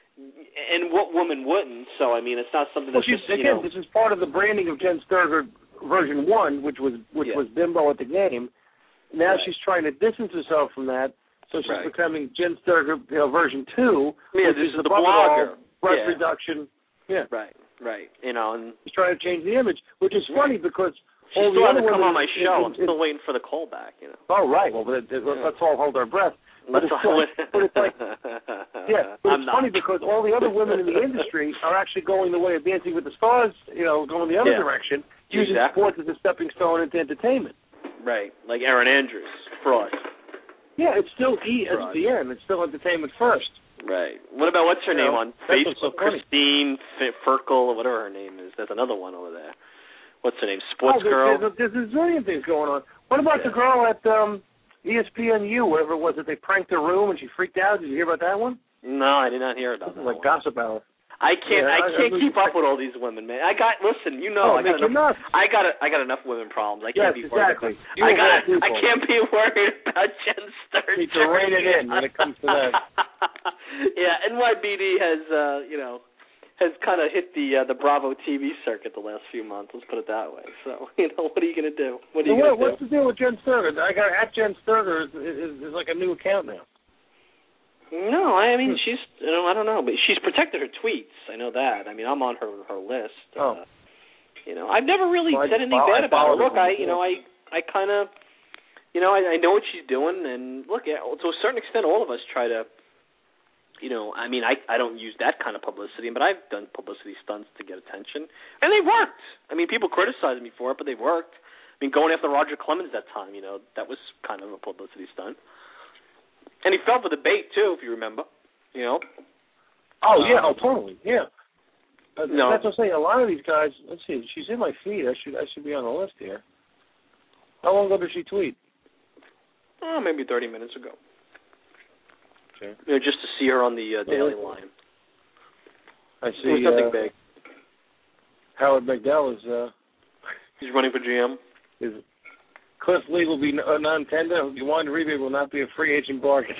and what woman wouldn't? So I mean, it's not something Well, that's she's, just, you again, know. this is part of the branding of Jen Sturger version one, which was which Yeah. was bimbo at the game. Now Right. she's trying to distance herself from that, so she's Right. becoming Jen Sturger, you know, version two, Yeah, which this is is the above it blogger. all, breast Yeah. reduction. Yeah, Right, right. You know, and she's trying to change the image, which is funny because she all the still other hasn't come women on my in- show. in- I'm still waiting for the call back. You know. Oh, right. Well, but it, it, Yeah. let's all hold our breath. But Let's it's, all- like, but it's like, yeah, but I'm it's not. funny because all the other women in the industry are actually going the way of Dancing with the Stars, you know, going the other Yeah. direction, using Exactly. sports as a stepping stone into entertainment. Right, like Erin Andrews, fraud. Yeah, it's still E as Right. the end. It's still entertainment first. Right. What about what's her You name know, on that's what's so Facebook? funny. Christine F- Ferkel, or whatever her name is. There's another one over there. What's her name? Oh, Sports there's, girl. There's, there's a zillion things going on. What about Yeah. the girl at um, E S P N U, whatever it was, that they pranked her room and she freaked out? Did you hear about that one? No, I did not hear about This that. is like one. gossip hour. I can't. Yeah, I I- can't I- keep up with all these women, man. I got. Listen, you know, Oh, I got make you enough. nuts. I got. A, I got enough women problems. I Yes, can't be worried. exactly. About, You I of got. all I people. can't be worried about Jen Sturger. Need to rein it in when it comes to that. Yeah, N Y B D has, uh, you know, has kind of hit the uh, the Bravo T V circuit the last few months. Let's put it that way. So, you know, what are you going to do? What are So you what, going to what's the deal with Jen Sturger? I got at Jen Sturger is, is, is like a new account now. do? No, I mean she's. You know, I don't know, but she's protected her tweets. I know that. I mean, I'm on her her list. Oh. Uh, you know, I've never really Well, I said anything follow- bad I about her. follow Look, her, I, yeah. you know, I, I kind of, you know, I, I know what she's doing, and look, yeah, to a certain extent, all of us try to, you know, I mean, I, I don't use that kind of publicity, but I've done publicity stunts to get attention, and they worked. I mean, people criticize me for it, but they worked. I mean, going after Roger Clemens that time, you know, that was kind of a publicity stunt, and he fell for the bait too, if you remember, you know. Oh, yeah, Um, oh, totally, yeah. Uh, no. That's what I'm saying. A lot of these guys, let's see, she's in my feed. I should I should be on the list here. How long ago did she tweet? Oh, maybe thirty minutes ago. Okay. You know, just to see her on the uh, Daily Oh, Line. I It see was nothing uh, big. Howard McDowell is, uh, He's running for G M. is Cliff Lee will be a non-tender. Juan Uribe will not be a free agent bargain.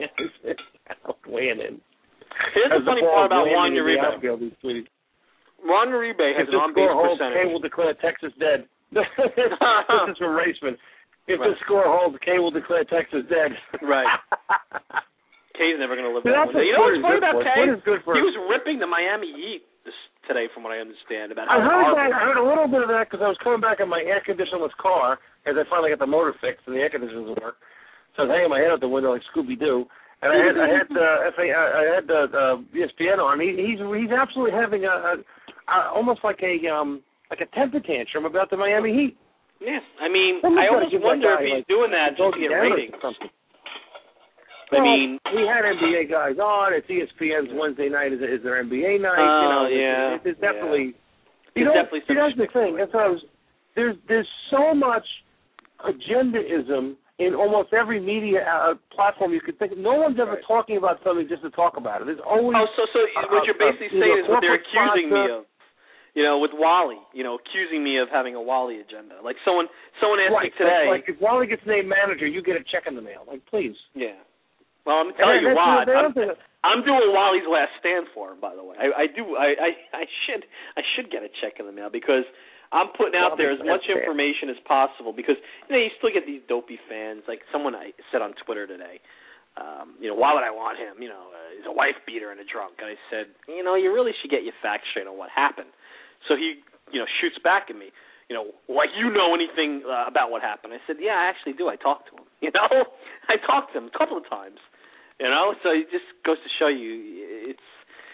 Weighing in. Here's the As funny ball part about landing Juan in the Uribe. outfield, he's tweeting, Ron Uribe has If an the on-base score holds, Kay percentage. will declare Texas dead. This is from Raceman. If Right. the score holds, Kay will declare Texas dead. Right. Kay's never going to live See, that that's one. what You know what's Twitter's funny good about for. Kay? Twitter's good for- He was ripping the Miami Heat this, today, from what I understand. About I how heard horrible. that. I heard a little bit of that because I was coming back in my air conditionerless car as I finally got the motor fixed and the air conditioner doesn't work. So I was hanging my head out the window like Scooby Doo, and I had I had uh, F A, I had uh, uh, E S P N on. He, he's he's absolutely having a, a, a almost like a um like a temper tantrum about the Miami Heat. Yes, I mean, Someone's I gotta almost give that wonder guy, if he's like, doing that just to get down or ratings. something. I Well, mean, we had N B A guys on. It's E S P N's Wednesday night. Is, is their N B A night? Oh, you know, yeah, It's, it's definitely. yeah. You There's know, definitely see, some that's the thing. That's what I was. There's there's so much agendaism in almost every media uh, platform you could think of. No one's ever Right. talking about something just to talk about it. There's always. Oh, so so uh, what you're uh, basically either saying is what they're corporate accusing me sponsor- of. You know, with Wally, you know, accusing me of having a Wally agenda. Like someone, someone asked Right. me today. Like, like if Wally gets named manager, you get a check in the mail. Like, please. Yeah. Well, I'm telling And you that's what. the other I'm, thing. I'm doing Wally's last stand for him. By the way, I, I do. I, I, I should. I should get a check in the mail because I'm putting out there as much information as possible. Because you know, you still get these dopey fans. Like someone I said on Twitter today. Um, you know, why would I want him? You know, uh, he's a wife beater and a drunk. And I said, you know, you really should get your facts straight on what happened. So he, you know, shoots back at me. You know, like you know anything uh, about what happened? I said, yeah, I actually do. I talked to him. You know, I talked to him a couple of times. You know, so it just goes to show you, it's,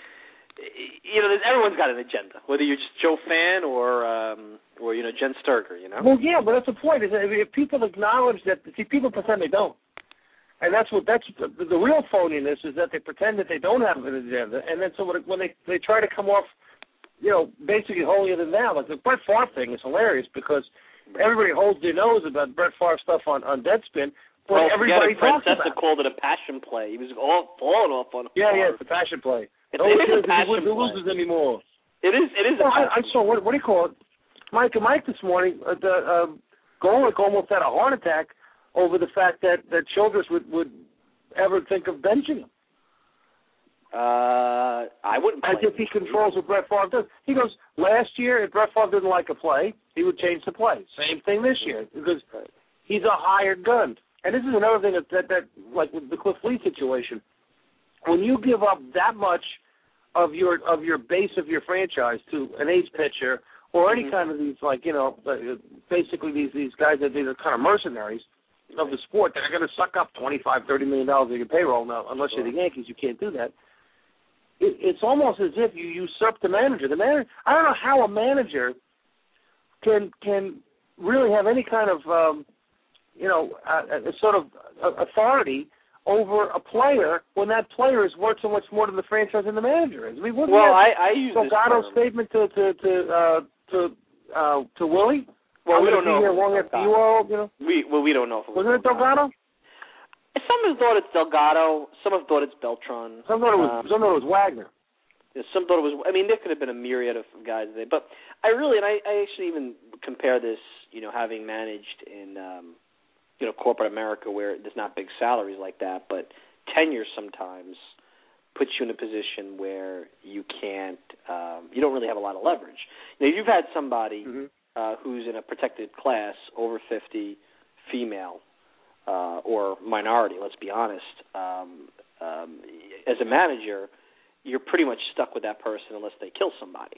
you know, everyone's got an agenda, whether you're just Joe Fan or, um, or you know, Jen Sturger. You know. Well, yeah, but that's the point. Is that if people acknowledge that, see, people pretend they don't. And that's what that's the, the real phoniness is that they pretend that they don't have an agenda, and then so when they they try to come off, you know, basically holier than thou. Like the Brett Favre thing is hilarious because everybody holds their nose about Brett Favre stuff on on Deadspin, but well, everybody talks Francesa about it. called it a passion play. He was all falling off on. Yeah, Favre. yeah, it's a passion play. It, no it one is a cares if passion he play. loses anymore. It is. It is. Well, a I, I saw what what do you call it? Mike and Mike this morning. Uh, the uh, Golick almost had a heart attack over the fact that that Childress would would ever think of benching him. Uh, I wouldn't. As if he controls what Brett Favre does. He goes, last year, if Brett Favre didn't like a play, he would change the play. Same thing this year because he's a hired gun. And this is another thing that, that, that like with the Cliff Lee situation, when you give up that much of your of your base of your franchise to an ace pitcher or any mm-hmm. kind of these, like, you know, basically these, these guys that these are kind of mercenaries of the sport that are going to suck up twenty-five, thirty million dollars of your payroll. Now, unless you're the Yankees, you can't do that. It, it's almost as if you usurp the manager. The manager, I don't know how a manager can can really have any kind of, um, you know, a, a sort of authority over a player when that player is worth so much more than the franchise and the manager is. I mean, wasn't well, that I, I use Delgado's statement to to to uh, to uh, to Willie? Well, I'm we don't be know. Here long after you all, you know. We well, we don't know if it was Wasn't it Delgado? Some have thought it's Delgado. Some have thought it's Beltran. Some thought it was. Um, some thought it was Wagner. Some thought it was. I mean, there could have been a myriad of guys there, but I really, and I, I actually even compare this, you know, having managed in, um, you know, corporate America where there's not big salaries like that, but tenure sometimes puts you in a position where you can't, um, you don't really have a lot of leverage. You know, you've had somebody. Mm-hmm. Uh, who's in a protected class, over fifty, female, uh, or minority, let's be honest. Um, um, as a manager, you're pretty much stuck with that person unless they kill somebody.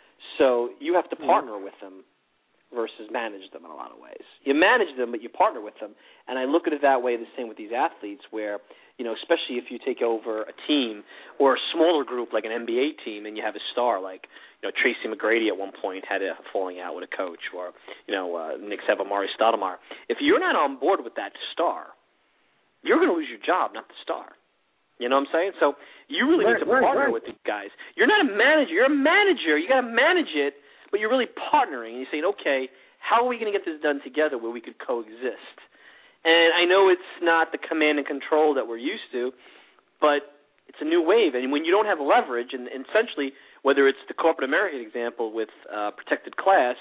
So you have to partner mm-hmm. with them versus manage them in a lot of ways. You manage them, but you partner with them. And I look at it that way, the same with these athletes where, you know, especially if you take over a team or a smaller group like an N B A team and you have a star like, you know, Tracy McGrady at one point had a falling out with a coach, or, you know, uh, Knicks have Amari Stoudemire. If you're not on board with that star, you're going to lose your job, not the star. You know what I'm saying? So you really right, need to right, partner right. with these guys. You're not a manager. You're a manager. You got to manage it, but you're really partnering. And you're saying, okay, how are we going to get this done together where we could coexist? And I know it's not the command and control that we're used to, but it's a new wave. And when you don't have leverage, and, and essentially whether it's the corporate American example with uh, protected class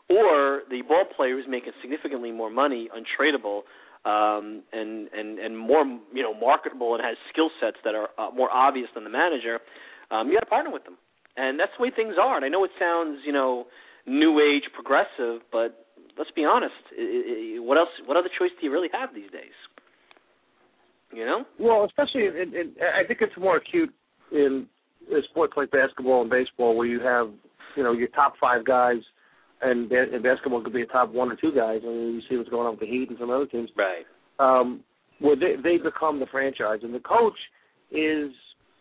or the ball player who's making significantly more money, untradeable, um, and, and, and more, you know, marketable and has skill sets that are uh, more obvious than the manager, um, you got to partner with them. And that's the way things are. And I know it sounds, you know, new age progressive, but let's be honest. It, it, what else? What other choice do you really have these days? You know? Well, especially, in, in, I think it's more acute in sports like basketball and baseball where you have, you know, your top five guys, and in basketball could be a top one or two guys. I mean, you see what's going on with the Heat and some other teams. Right. Um, where they, they become the franchise. And the coach is,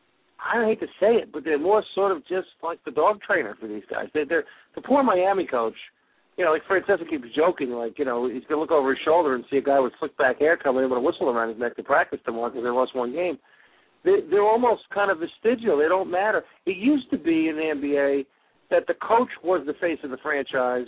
I hate to say it, but they're more sort of just like the dog trainer for these guys. They're, they're the poor Miami coach. You know, like Francesa keeps joking, like, you know, he's going to look over his shoulder and see a guy with slick back hair coming in with a whistle around his neck to practice tomorrow because they lost one game. They, they're almost kind of vestigial. They don't matter. It used to be in the N B A that the coach was the face of the franchise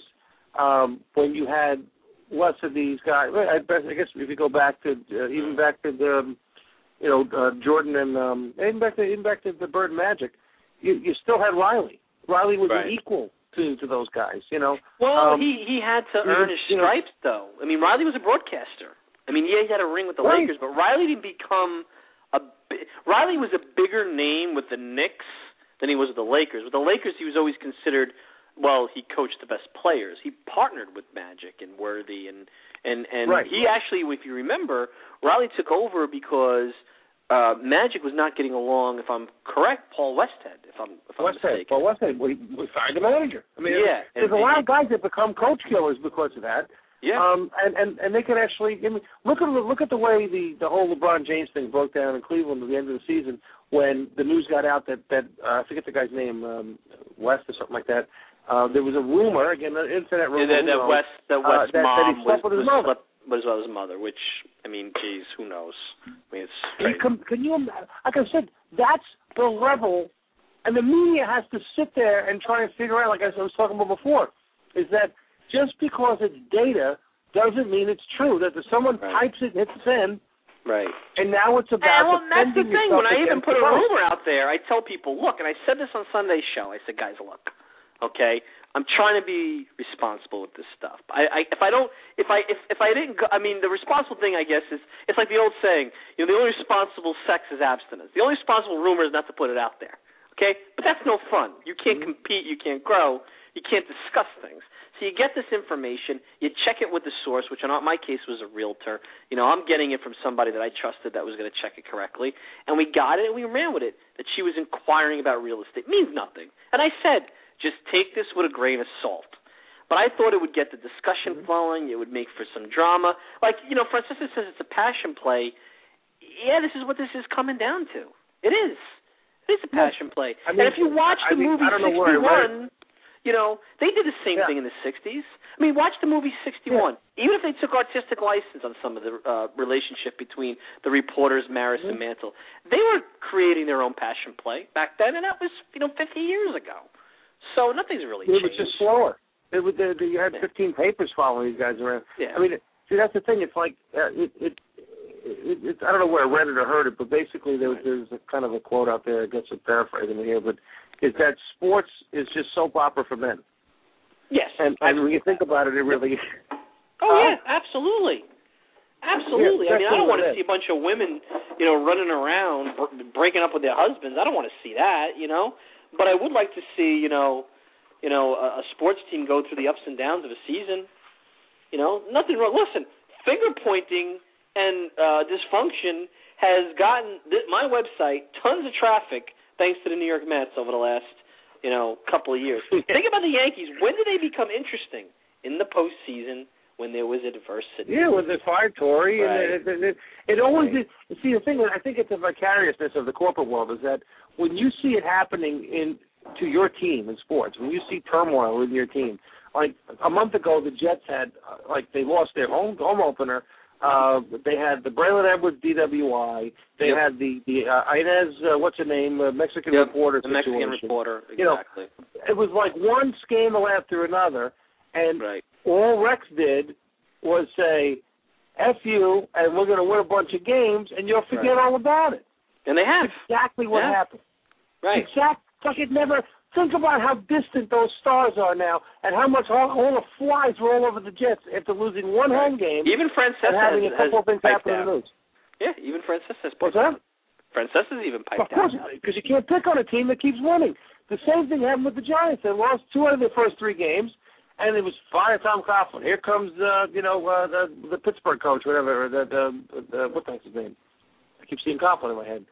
um, when you had less of these guys. I guess if you go back to, uh, even back to the, you know, uh, Jordan and um, even back to even back to the Bird Magic, you, you still had Riley. Riley was right. an equal to, to those guys, you know. Well, um, he, he had to earn his you know, stripes, though. I mean, Riley was a broadcaster. I mean, yeah, he had a ring with the right. Lakers, but Riley didn't become a bi- Riley was a bigger name with the Knicks than he was with the Lakers. With the Lakers, he was always considered, well, he coached the best players. He partnered with Magic and Worthy, and and and right. he actually, if you remember, Riley took over because Uh, Magic was not getting along, if I'm correct, Paul Westhead, if I'm if I'm Westhead, mistaken. Paul Westhead, we, we fired the manager. I mean, yeah, there's, there's a lot of guys that become coach killers because of that. Yeah. Um, and, and, and they can actually, I mean, look at look at the way the, the whole LeBron James thing broke down in Cleveland at the end of the season when the news got out that, that uh, I forget the guy's name, um, West or something like that. Uh, there was a rumor, again, an internet rumor. Yeah, that, that West, that West uh, that, mom that he slept was, with his was mother. slept as well as his mother, which, I mean, geez, who knows? I mean, it's Can, crazy. can you, like I said, that's the level, and the media has to sit there and try and figure out, like I was talking about before, is that just because it's data doesn't mean it's true. That if someone Right. types it and hits send, Right. and now it's about And, well, that's the defending thing. yourself When I even against put a the post. rumor out there, I tell people, look, and I said this on Sunday's show. I said, guys, look, okay, I'm trying to be responsible with this stuff. I, I if I don't, if I if if I didn't, go, I mean, the responsible thing, I guess, is it's like the old saying, you know, the only responsible sex is abstinence. The only responsible rumor is not to put it out there. Okay, but that's no fun. You can't Mm-hmm. compete. You can't grow. You can't discuss things. So you get this information, you check it with the source, which in my case was a realtor. You know, I'm getting it from somebody that I trusted that was going to check it correctly, and we got it and we ran with it. That she was inquiring about real estate means nothing, and I said, just take this with a grain of salt. But I thought it would get the discussion flowing. It would make for some drama. Like, you know, Francesa says it's a passion play. Yeah, this is what this is coming down to. It is. It is a passion play. I mean, and if you watch the I mean, movie I don't know where I sixty-one, you know, they did the same Yeah. thing in the sixties. I mean, watch the movie sixty-one. Yeah. Even if they took artistic license on some of the uh, relationship between the reporters, Maris mm-hmm. and Mantle, they were creating their own passion play back then, and that was, you know, fifty years ago. So nothing's really it changed. was just slower. It was, the, the, you had Yeah. fifteen papers following these guys around. Yeah. I mean, see, that's the thing. It's like uh, it, it, it, it. I don't know where I read it or heard it, but basically there, Right. there's a kind of a quote out there. I guess I'm paraphrasing it here, but is that sports is just soap opera for men. Yes. And, and when you think about it, it really. Oh uh, yeah, absolutely. Absolutely. Yeah, I mean, I don't want to definitely. see a bunch of women, you know, running around br- breaking up with their husbands. I don't want to see that, you know. But I would like to see, you know, you know, a, a sports team go through the ups and downs of a season. You know, nothing wrong. Listen, finger pointing and uh, dysfunction has gotten th- my website tons of traffic thanks to the New York Mets over the last, you know, couple of years. Think about the Yankees. When did they become interesting? In the postseason, when there was adversity. Yeah, when they fired Torrey, Right. and it, it, it, it always Right. is. See, the thing, I think it's the vicariousness of the corporate world is that when you see it happening in to your team in sports, when you see turmoil in your team, like a month ago, the Jets had uh, like they lost their home home opener. Uh, they had the Braylon Edwards D W I. They Yep. had the the uh, Inez, uh, what's her name, uh, Mexican Yep. reporter The Mexican situation. reporter, You know, exactly. It was like one scandal after another, and Right. all Rex did was say, F you, and we're going to win a bunch of games, and you'll forget Right. all about it. And they have. That's exactly what Yeah. happened. Right. Exact, like it never, think about how distant those stars are now, and how much all, all the flies were all over the Jets after losing one Right. home game Even Francesa and having has, a couple has of things piped happen in out. the news. Yeah, even Francesa has What's piped that? out. Francesa's even piped Of course, out. because you can't pick on a team that keeps winning. The same thing happened with the Giants. They lost two out of their first three games, and it was fire Tom Coughlin. Here comes, uh, you know, uh, the the Pittsburgh coach, whatever, the, the, the what the heck's his name? I keep seeing Coughlin in my head.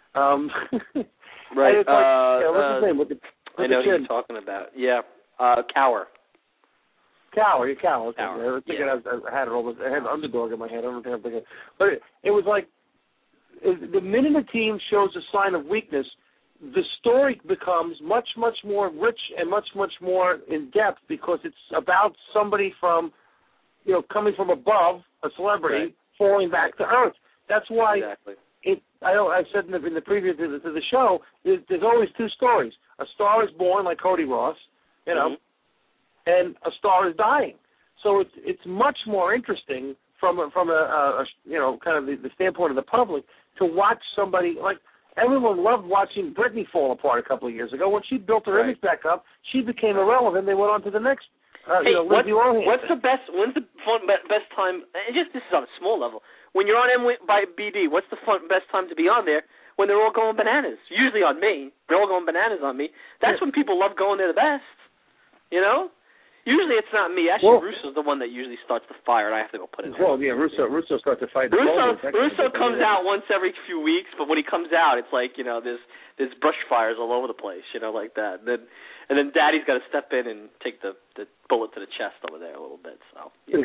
Um, right. Like, uh, yeah, what's uh, his name? With the, with I know the who chin. you're talking about. Yeah. Uh, Cower. Cower, yeah, Cower. Okay. Cower, I was thinking yeah. I, was, I had it all. I had Underdog in my head. I don't think I'm thinking. But it, it was like it, the minute a team shows a sign of weakness, the story becomes much, much more rich and much, much more in depth because it's about somebody from, you know, coming from above, a celebrity, Right. falling back to earth. That's why Exactly. it. I know I said in the, in the preview to the, to the show, there's, there's always two stories. A star is born, like Cody Ross, you know, Mm-hmm. and a star is dying. So it's it's much more interesting from a, from a, a, a you know kind of the, the standpoint of the public to watch somebody like everyone loved watching Britney fall apart a couple of years ago. When she built her Right. image back up, she became irrelevant. They went on to the next. Uh, Hey, you know, what's, Lindsay Lohan. what's the best? When's the fun be- best time? And just this is on a small level. When you're on M by B D, what's the fun best time to be on there? When they're all going bananas. Usually on me, they're all going bananas on me. That's Yeah. when people love going there the best. You know. Usually it's not me. Actually, Well- Russo's the one that usually starts the fire, and I have to go put it. Well, yeah, Russo Russo starts to fight. The Russo Bowman. Russo comes out once every few weeks, but when he comes out, it's like you know, there's there's brush fires all over the place, you know, like that. And then and then Daddy's got to step in and take the the bullet to the chest over there a little bit. So yeah.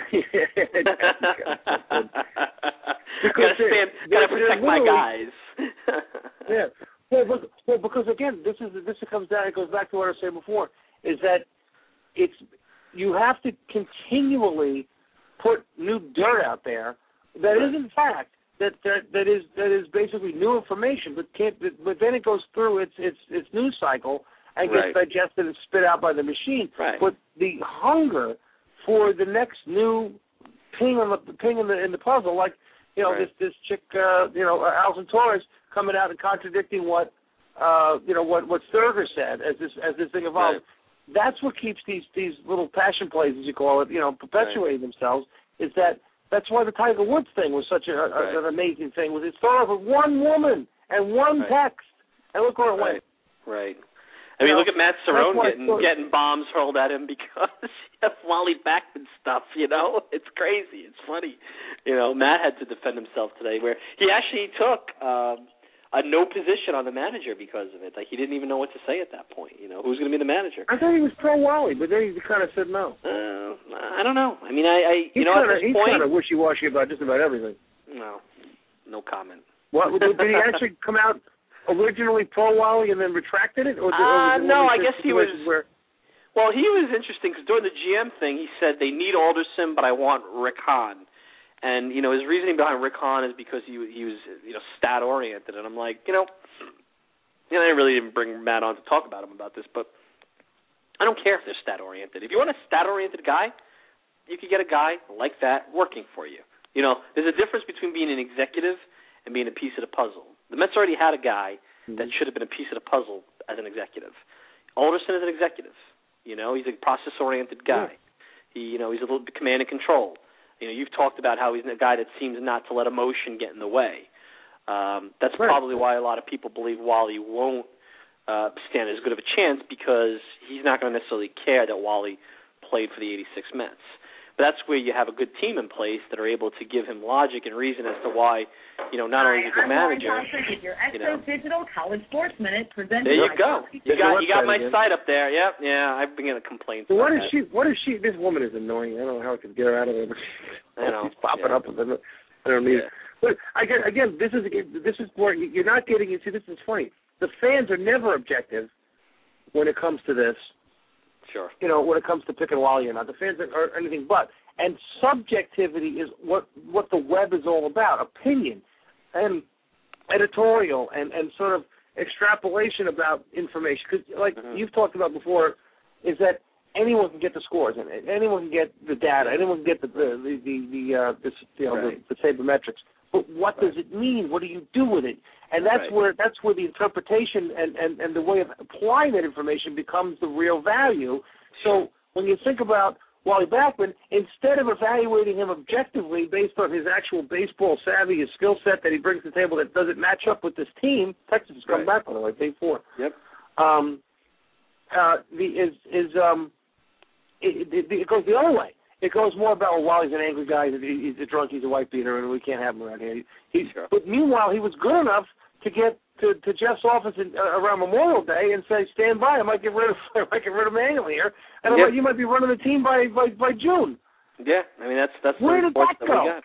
gotta stand, gotta protect my guys. Yeah. Well, but, well, because again, this is this comes down. It goes back to what I was saying before. Is that it's you have to continually put new dirt out there that is in fact that that, that is that is basically new information, but can't but then it goes through its its its news cycle and gets Right. digested and spit out by the machine. Right. But the hunger for the next new ping on the ping in the in the puzzle, like you know Right. this this chick, uh, you know Alison Torres coming out and contradicting what uh, you know what what Sturger said as this as this thing evolves. Right. That's what keeps these these little passion plays, as you call it, you know, perpetuating right. themselves. Is that that's why the Tiger Woods thing was such a, a, right. an amazing thing. Was it started off with one woman and one right. text, and look where it right. went. Right. I mean, you look know, at Matt Cerrone getting thought, getting bombs hurled at him because of Wally Backman stuff. You know, it's crazy. It's funny. You know, Matt had to defend himself today, where he actually took um, a no position on the manager because of it. Like he didn't even know what to say at that point. You know, who's going to be the manager? I thought he was pro Wally, but then he kind of said no. Uh, I don't know. I mean, I, I you he's know, kinda, at this he's point, kind of wishy-washy about just about everything. No, no comment. What did he actually come out originally pro Wally and then retracted it? Or, did, uh, or was it no, one of I these guess he was. Where, Well, he was interesting because during the G M thing, he said they need Alderson, but I want Rick Hahn. And you know, his reasoning behind Rick Hahn is because he he was you know stat oriented, and I'm like, you know, you know, I really didn't bring Matt on to talk about him about this, but I don't care if they're stat oriented. If you want a stat oriented guy, you could get a guy like that working for you. You know, there's a difference between being an executive and being a piece of the puzzle. The Mets already had a guy mm-hmm. that should have been a piece of the puzzle as an executive. Alderson is an executive. You know, he's a process oriented guy. Yeah. He, you know, he's a little bit command and control. You know, you've talked about how he's a guy that seems not to let emotion get in the way. Um, that's right. probably why a lot of people believe Wally won't uh, stand as good of a chance because he's not going to necessarily care that Wally played for the eighty-six Mets. But that's where you have a good team in place that are able to give him logic and reason as to why, you know, not Hi, only is he a manager. I'm Lauren with your Expo you know. Digital College Sports Minute presented There you by go. You got you got my again. site up there. Yep, yeah. I've been getting complaints. So what about is that. she? What is she? This woman is annoying. I don't know how I could get her out of there. I know. She's popping yeah. up with them. I don't need yeah. it. But again, again, this is this is where you're not getting into. This is funny. The fans are never objective when it comes to this. Sure. You know, when it comes to picking Wally or not, the fans are, are anything but. And subjectivity is what what the web is all about. Opinion and editorial and, and sort of extrapolation about information. Because, like mm-hmm. you've talked about before, is that anyone can get the scores and anyone can get the data, anyone can get the the the, the, the uh, this, you know right. the, the sabermetrics. But what right. does it mean? What do you do with it? And that's right. where that's where the interpretation and, and, and the way of applying that information becomes the real value. So when you think about Wally Backman, instead of evaluating him objectively based on his actual baseball savvy, his skill set that he brings to the table that doesn't match up with this team, Texas has come right. back, by the way, day four. Yep. Um, uh, the is is um, it, it, it goes the other way. It goes more about well, Wally's an angry guy, he's a drunk, he's a white beater, and we can't have him around here. He, sure. But meanwhile, he was good enough to get to, to Jeff's office in, uh, around Memorial Day and say, stand by, I might get rid of I might get rid of Manuel here, and yeah. might, you might be running the team by, by, by June. Yeah, I mean, that's that's Where the did that that go? we got.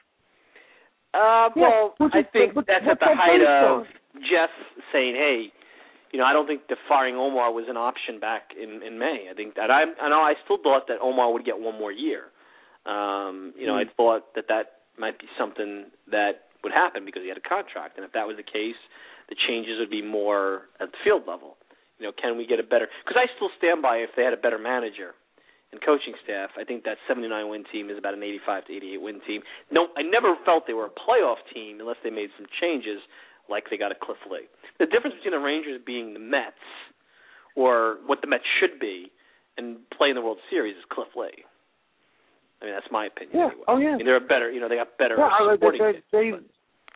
Uh, Yeah, well, which I is- think but- that's but at the that's height based of Jeff saying, hey, you know, I don't think the firing Omar was an option back in, in May. I think that I, I know I still thought that Omar would get one more year. Um, you know, Mm-hmm. I thought that that might be something that would happen because he had a contract, and if that was the case, the changes would be more at the field level. You know, can we get a better? Because I still stand by if they had a better manager and coaching staff, I think that seventy-nine win team is about an eighty-five to eighty-eight win team. No, I never felt they were a playoff team unless they made some changes, like they got a Cliff Lee. The difference between the Rangers being the Mets, or what the Mets should be, and playing the World Series is Cliff Lee. I mean, that's my opinion. Yeah. Anyway. Oh, yeah. I mean, they're a better, you know, they got better Yeah, I- supporting they, kids, they, but-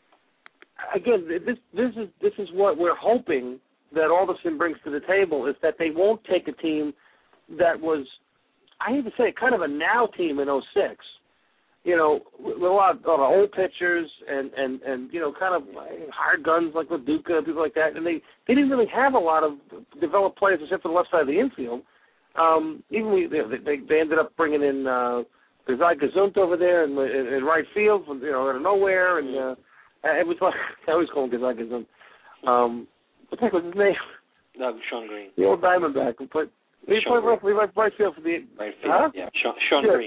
again, this this is this is what we're hoping that Alderson brings to the table, is that they won't take a team that was, I hate to say it, kind of a now team in oh six. You know, with a lot of, a lot of old pitchers and, and, and, you know, kind of hard guns like Laduca and people like that. And they, they didn't really have a lot of developed players except for the left side of the infield. Um, even we, they, they ended up bringing in uh, Gazai Gazunt over there in, in, in right field, from, you know, out of nowhere. And uh, it was like, I always call him Gazai Gazunt. Um, what the heck was his name? No, Sean Green. The old Diamondback who played. He Sean played right, right, right field for the. Right field, huh? yeah. Sean, Sean Yeah. Green.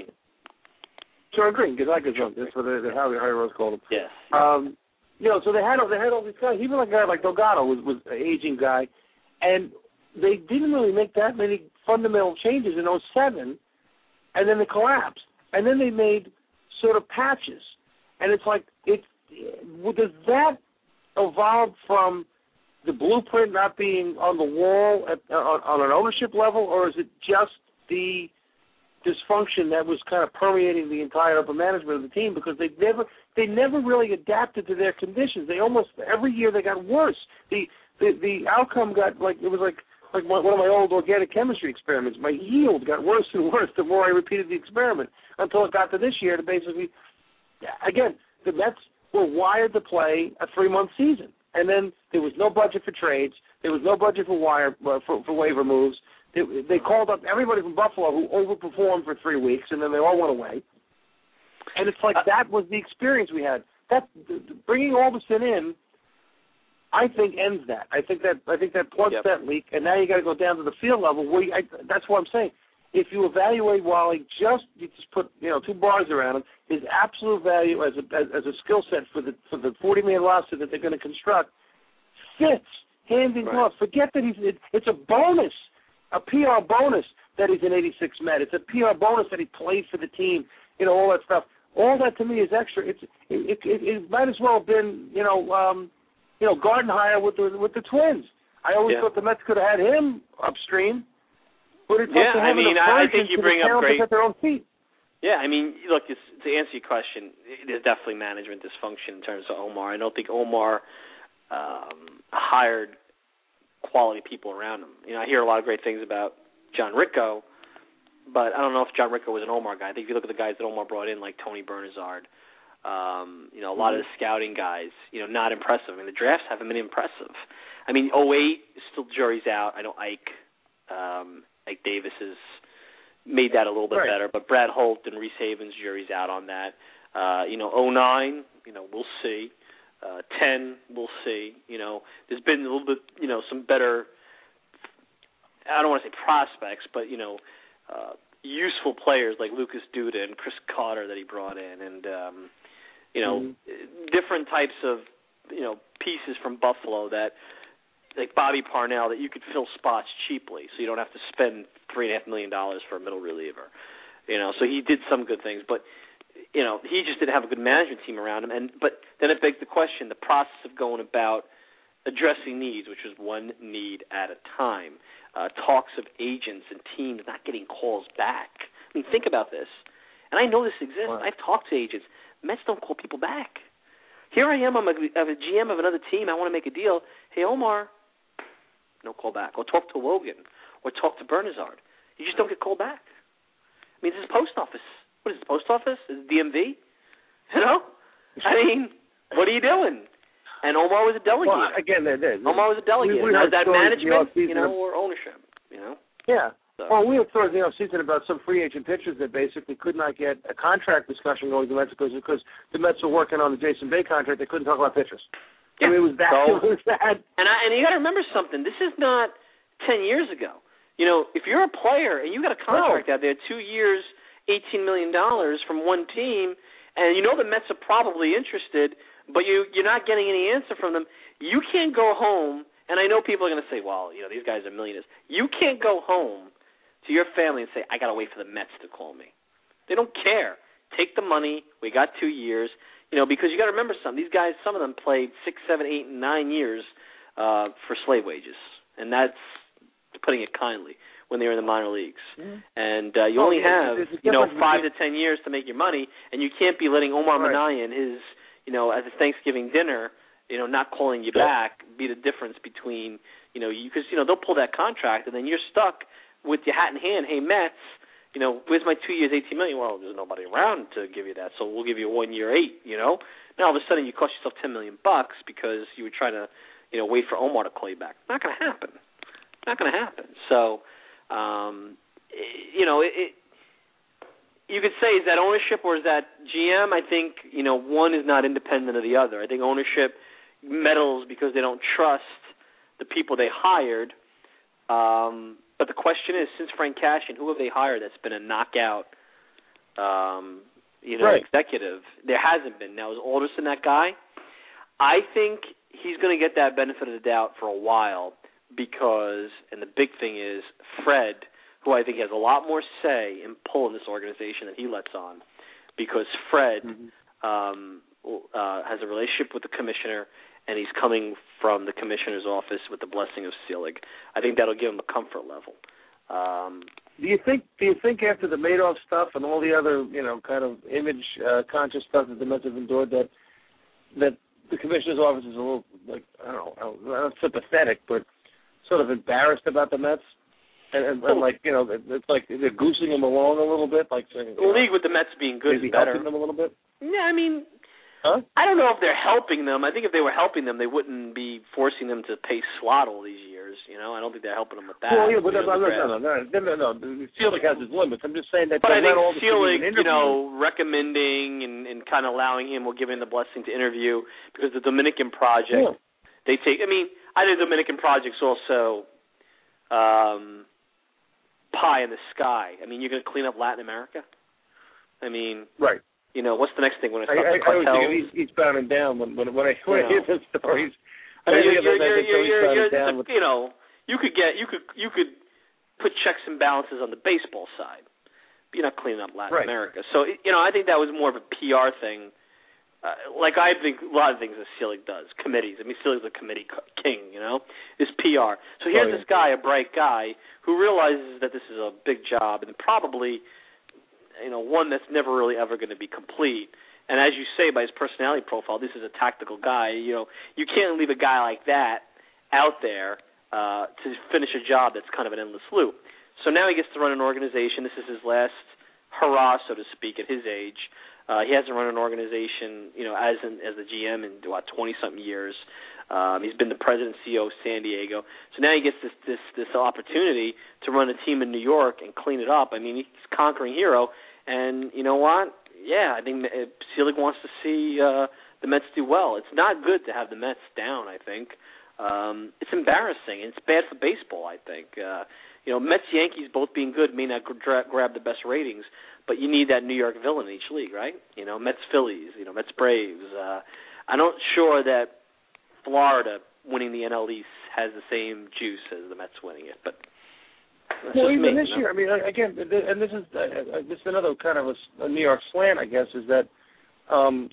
Sean Green, Gazai Gazunt. That's what they, how the Harry called him. Yes. Um, you know, so they had they had all these guys. Even a guy like Delgado was was an aging guy, and they didn't really make that many fundamental changes in oh seven, and then they collapsed, and then they made sort of patches, and it's like it. Does that evolve from the blueprint not being on the wall at, on, on an ownership level, or is it just the dysfunction that was kind of permeating the entire upper management of the team, because they never they never really adapted to their conditions. They almost every year they got worse. The the, the outcome got like it was like like one of my old organic chemistry experiments. My yield got worse and worse the more I repeated the experiment, until it got to this year to basically, again, the Mets were wired to play a three-month season. And then there was no budget for trades. There was no budget for wire uh, for, for waiver moves. They, they called up everybody from Buffalo who overperformed for three weeks, and then they all went away. And it's like uh, that was the experience we had. That bringing Alderson in, I think, ends that. I think that I think that plugs yep. that leak, and now you got to go down to the field level. Where you, I, that's what I'm saying. If you evaluate Wally, just you just put you know two bars around him, his absolute value as a as, as a skill set for the for the forty man roster that they're going to construct fits hand in glove. Right. Forget that he's it, it's a bonus, a P R bonus that he's an eighty-six Met. It's a P R bonus that he played for the team. You know, all that stuff. All that to me is extra. It's it it, it might as well have been you know um, you know Gardenhire with the with the Twins. I always yeah. thought the Mets could have had him upstream. But it's yeah, like I mean, I, I think you bring up great. At their own feet. Yeah, I mean, look, it's, to answer your question, there's definitely management dysfunction in terms of Omar. I don't think Omar um, hired quality people around him. You know, I hear a lot of great things about John Ricco, but I don't know if John Ricco was an Omar guy. I think if you look at the guys that Omar brought in, like Tony Bernazard, um, you know, a lot mm-hmm. of the scouting guys, you know, not impressive. I mean, the drafts haven't been impressive. I mean, oh eight, still jury's out. I know Ike. Um, Like Davis has made that a little bit right. better, but Brad Holt and Reese Havens, jury's out on that. Uh, you know, oh nine, you know, we'll see. Uh, ten, we'll see. You know, there's been a little bit, you know, some better, I don't want to say prospects, but, you know, uh, useful players like Lucas Duda and Chris Carter that he brought in, and, um, you know, mm-hmm. different types of, you know, pieces from Buffalo that, like Bobby Parnell, that you could fill spots cheaply, so you don't have to spend three and a half million dollars for a middle reliever. You know, so he did some good things, but you know, he just didn't have a good management team around him. And but then it begs the question: the process of going about addressing needs, which was one need at a time, uh, talks of agents and teams not getting calls back. I mean, think about this. And I know this exists. Wow. I've talked to agents. Mets don't call people back. Here I am. I'm a, I'm a G M of another team. I want to make a deal. Hey, Omar. No call back. Or talk to Logan. Or talk to Bernazard. You just don't get called back. I mean, this is post office. What is this, post office? Is it D M V? You know? I mean, what are you doing? And Omar was a delegate. Well, again, there, there, Omar was a delegate. We, we now, is that management, you know, or ownership? You know. Yeah. So. Well, we have stories in the offseason about some free agent pitchers that basically could not get a contract discussion going to the Mets because, because the Mets were working on the Jason Bay contract. They couldn't talk about pitchers. Yeah. I mean, it was that. So, it was that. And, I, and you got to remember something. This is not ten years ago. You know, if you're a player and you got a contract no. out there, two years, eighteen million dollars from one team, and you know the Mets are probably interested, but you, you're not getting any answer from them, you can't go home, and I know people are going to say, well, you know, these guys are millionaires. You can't go home to your family and say, I got to wait for the Mets to call me. They don't care. Take the money. We got two years. You know, because you got to remember something. These guys, some of them played six, seven, eight, and nine years uh, for slave wages, and that's putting it kindly when they were in the minor leagues. Mm-hmm. And uh, you oh, only yeah, have, you know, five to ten years to make your money, and you can't be letting Omar right. Minaya, his, you know, at his Thanksgiving dinner, you know, not calling you back, be the difference between, you know, because, you, you know, they'll pull that contract, and then you're stuck with your hat in hand. Hey, Mets, you know, where's my two years, eighteen million dollars? Well, there's nobody around to give you that, so we'll give you a one year eight, you know. Now all of a sudden you cost yourself ten million bucks because you were trying to, you know, wait for Omar to call you back. Not going to happen. Not going to happen. So, um, you know, it, it, you could say, is that ownership or is that G M? I think, you know, one is not independent of the other. I think ownership meddles because they don't trust the people they hired. Um, but the question is, since Frank Cashen, who have they hired that's been a knockout, um, you know, right. executive? There hasn't been. Now, is Alderson that guy? I think he's going to get that benefit of the doubt for a while because, and the big thing is, Fred, who I think has a lot more say in pulling this organization than he lets on, because Fred mm-hmm. um, uh, has a relationship with the commissioner, and he's coming from the commissioner's office with the blessing of Selig. I think that'll give him a comfort level. Um, do you think? Do you think after the Madoff stuff and all the other, you know, kind of image uh, conscious stuff that the Mets have endured, that that the commissioner's office is a little, like, I don't know, not sympathetic, but sort of embarrassed about the Mets? And, and, and like, you know, it's like they're goosing them along a little bit, like saying, the league with the Mets being good maybe is better. helping them a little bit. Yeah, I mean, huh? I don't know if they're helping them. I think if they were helping them, they wouldn't be forcing them to pay slot all these years. You know, I don't think they're helping them with that. Well, yeah, but no, no, no, no, no, no, no, no. Selig has his limits. I'm just saying that. But I think all the Selig, you know, recommending and, and kind of allowing him or giving the blessing to interview, because the Dominican Project, yeah. they take. I mean, I think the Dominican Project's also um, pie in the sky. I mean, you're going to clean up Latin America. I mean, right. You know, what's the next thing when it's I, I, I always think he's, he's bowing down when when, when I, when I hear the stories. I you're, you're, you're, you're, you're, you're, down a, with, you know, you could get, you could, you could put checks and balances on the baseball side. But you're not cleaning up Latin right. America. So, you know, I think that was more of a P R thing. Uh, like I think a lot of things that Selig does, committees. I mean, Selig's a committee king, you know, is P R. So here's oh, yeah. this guy, a bright guy, who realizes that this is a big job and probably, you know, one that's never really ever going to be complete. And as you say, by his personality profile, this is a tactical guy. You know, you can't leave a guy like that out there uh, to finish a job that's kind of an endless loop. So now he gets to run an organization. This is his last hurrah, so to speak, at his age. Uh, he hasn't run an organization, you know, as in, as the G M in what twenty-something years. Um, he's been the president and C E O of San Diego. So now he gets this this this opportunity to run a team in New York and clean it up. I mean, he's a conquering hero. And you know what? Yeah, I think Selig wants to see uh, the Mets do well. It's not good to have the Mets down, I think. Um, it's embarrassing. It's bad for baseball, I think. Uh, you know, Mets-Yankees both being good may not gra- grab the best ratings, but you need that New York villain in each league, right? You know, Mets-Phillies, you know, Mets-Braves. Uh, I'm not sure that Florida winning the N L East has the same juice as the Mets winning it, but... That's well, even me, this you know? year, I mean, again, and this is uh, this is another kind of a, a New York slant, I guess, is that um,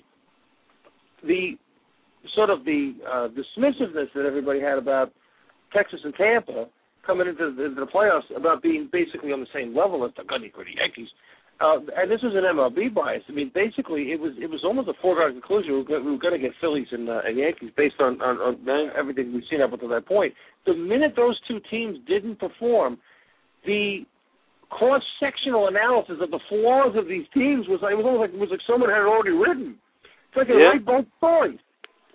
the sort of the uh, dismissiveness that everybody had about Texas and Tampa coming into the, into the playoffs about being basically on the same level as the gritty Yankees, uh, and this was an M L B bias. I mean, basically, it was it was almost a foregone conclusion we were, we were going to get Phillies and, uh, and Yankees based on, on, on everything we've seen up until that point. The minute those two teams didn't perform, the cross-sectional analysis of the flaws of these teams was like, it was almost like it was like someone had already written. It's like they yeah. write both stories. Right.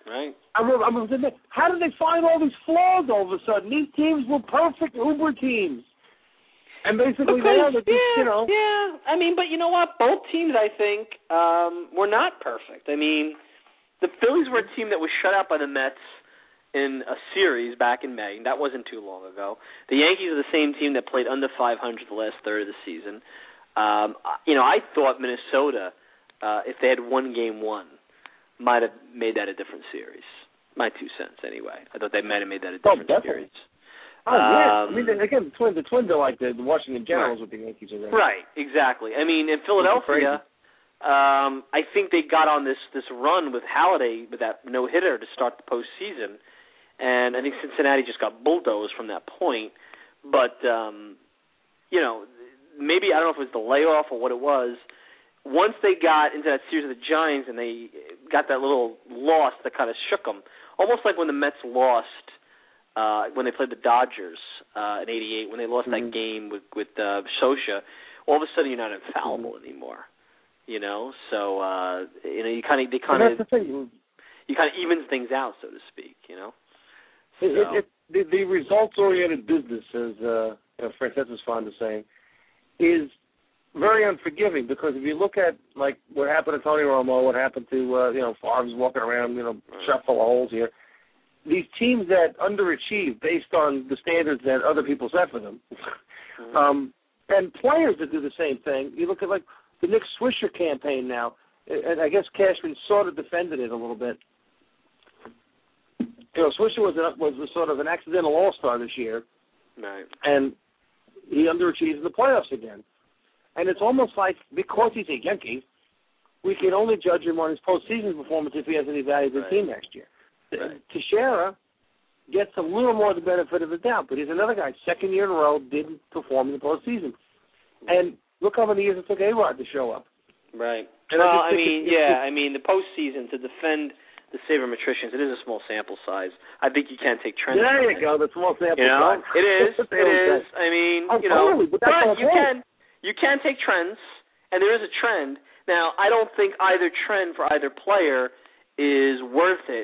I'm, I'm, how did they find all these flaws all of a sudden? These teams were perfect Uber teams. And basically because, now, yeah, you know. Yeah, I mean, but you know what? Both teams, I think, um, were not perfect. I mean, the Phillies were a team that was shut out by the Mets in a series back in May. That wasn't too long ago. The Yankees are the same team that played under five hundred the last third of the season. Um, you know, I thought Minnesota, uh, if they had won game one, might have made that a different series. My two cents, anyway. I thought they might have made that a different oh, series. Oh, yeah. Um, I mean, again, the Twins, the Twins are like the, the Washington Generals right. with the Yankees already. Right, exactly. I mean, in Philadelphia, um, I think they got on this, this run with Halladay with that no-hitter to start the postseason, and I think Cincinnati just got bulldozed from that point. But, um, you know, maybe, I don't know if it was the layoff or what it was, once they got into that series of the Giants and they got that little loss that kind of shook them, almost like when the Mets lost uh, when they played the Dodgers uh, in eighty-eight, when they lost mm-hmm. that game with, with uh, Scioscia, all of a sudden you're not infallible mm-hmm. anymore, you know? So, uh, you know, you kind of, they kind of, you kind of evens things out, so to speak, you know? So. It, it, it, the, the results-oriented business, as uh, you know, Frances was fond of saying, is very unforgiving, because if you look at, like, what happened to Tony Romo, what happened to, uh, you know, Favre's walking around, you know, shot full of holes here, these teams that underachieve based on the standards that other people set for them, mm-hmm. um, and players that do the same thing. You look at, like, the Nick Swisher campaign now, and I guess Cashman sort of defended it a little bit. You know, Swisher was, a, was a sort of an accidental all-star this year, right. and he underachieved in the playoffs again. And it's almost like, because he's a Yankee, we can only judge him on his postseason performance if he has any value to the right. team next year. Right. Teixeira gets a little more the benefit of the doubt, but he's another guy, second year in a row, didn't perform in the postseason. And look how many years it took A-Rod to show up. Right. And well, I, I mean, it's, yeah, it's, I mean, the postseason, to defend the sabermetricians, it is a small sample size. I think you can't take trends. There you go, the small sample you know, size. It is, it is. I mean, oh, you know, totally, but, that's but you point. can you can take trends, and there is a trend. Now, I don't think either trend for either player is worth it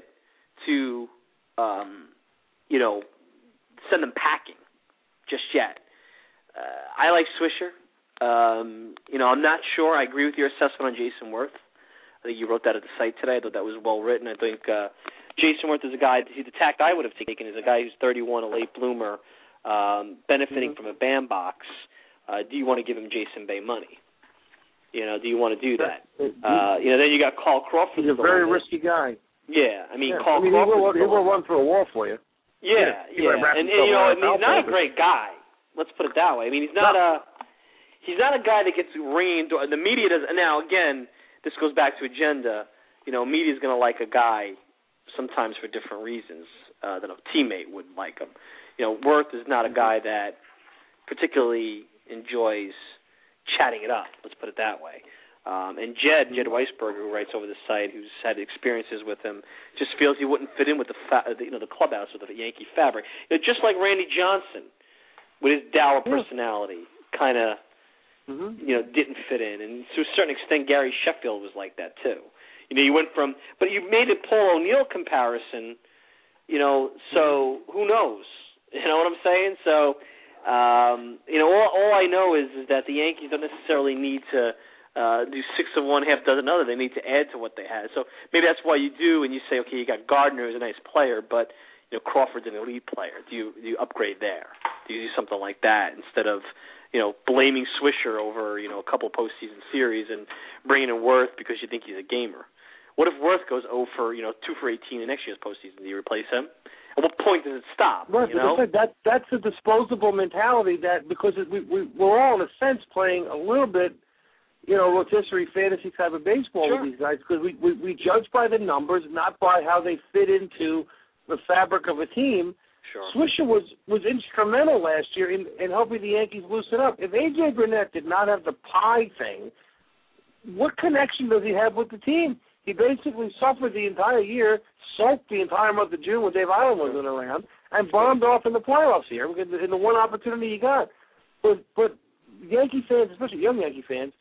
to, um, you know, send them packing just yet. Uh, I like Swisher. Um, you know, I'm not sure. I agree with your assessment on Jason Worth. I think you wrote that at the site today. I thought that was well written. I think uh, Jason Worth is a guy, the tact I would have taken is a guy who's thirty-one, a late bloomer, um, benefiting mm-hmm. from a bandbox. Uh, do you want to give him Jason Bay money? You know, do you want to do that? Uh, you know, then you got Carl Crawford. He's a very risky guy. Yeah, I mean, yeah. Carl I mean, Crawford. He will, he will run through a wall for you. Yeah, yeah. yeah. And, and you know, I mean, he's not a great guy. Let's put it that way. I mean, he's not no. a he's not a guy that gets ringing. The media does. Now, again, this goes back to agenda. You know, media is going to like a guy sometimes for different reasons uh, than a teammate would like him. You know, Worth is not a guy that particularly enjoys chatting it up. Let's put it that way. Um, and Jed, Jed Weisberger, who writes over the site, who's had experiences with him, just feels he wouldn't fit in with the fa- you know the clubhouse with the Yankee fabric. You know, just like Randy Johnson, with his dour personality, kind of mm-hmm. you know didn't fit in. And to a certain extent, Gary Sheffield was like that too. You know, you went from, but you made a Paul O'Neill comparison. You know, so who knows? You know what I'm saying? So. Um, you know, all, all I know is, is that the Yankees don't necessarily need to uh, do six of one, half dozen other. They need to add to what they had. So maybe that's why you do, and you say, okay, you got Gardner, who's a nice player, but you know Crawford's an elite player. Do you do you upgrade there? Do you do something like that instead of you know blaming Swisher over you know a couple postseason series and bringing in Worth because you think he's a gamer? What if Worth goes oh for you know two for eighteen in next year's postseason? Do you replace him? At what point does it stop? Right, you know? but that that's a disposable mentality that because it, we, we we're all in a sense playing a little bit, you know, rotisserie fantasy type of baseball sure. with these guys because we, we we judge by the numbers, not by how they fit into the fabric of a team. Sure. Swisher was was instrumental last year in, in helping the Yankees loosen up. If A J Burnett did not have the pie thing, what connection does he have with the team? He basically suffered the entire year, soaked the entire month of June when Dave Island wasn't around, and bombed off in the playoffs here in the one opportunity he got. But but Yankee fans, especially young Yankee fans,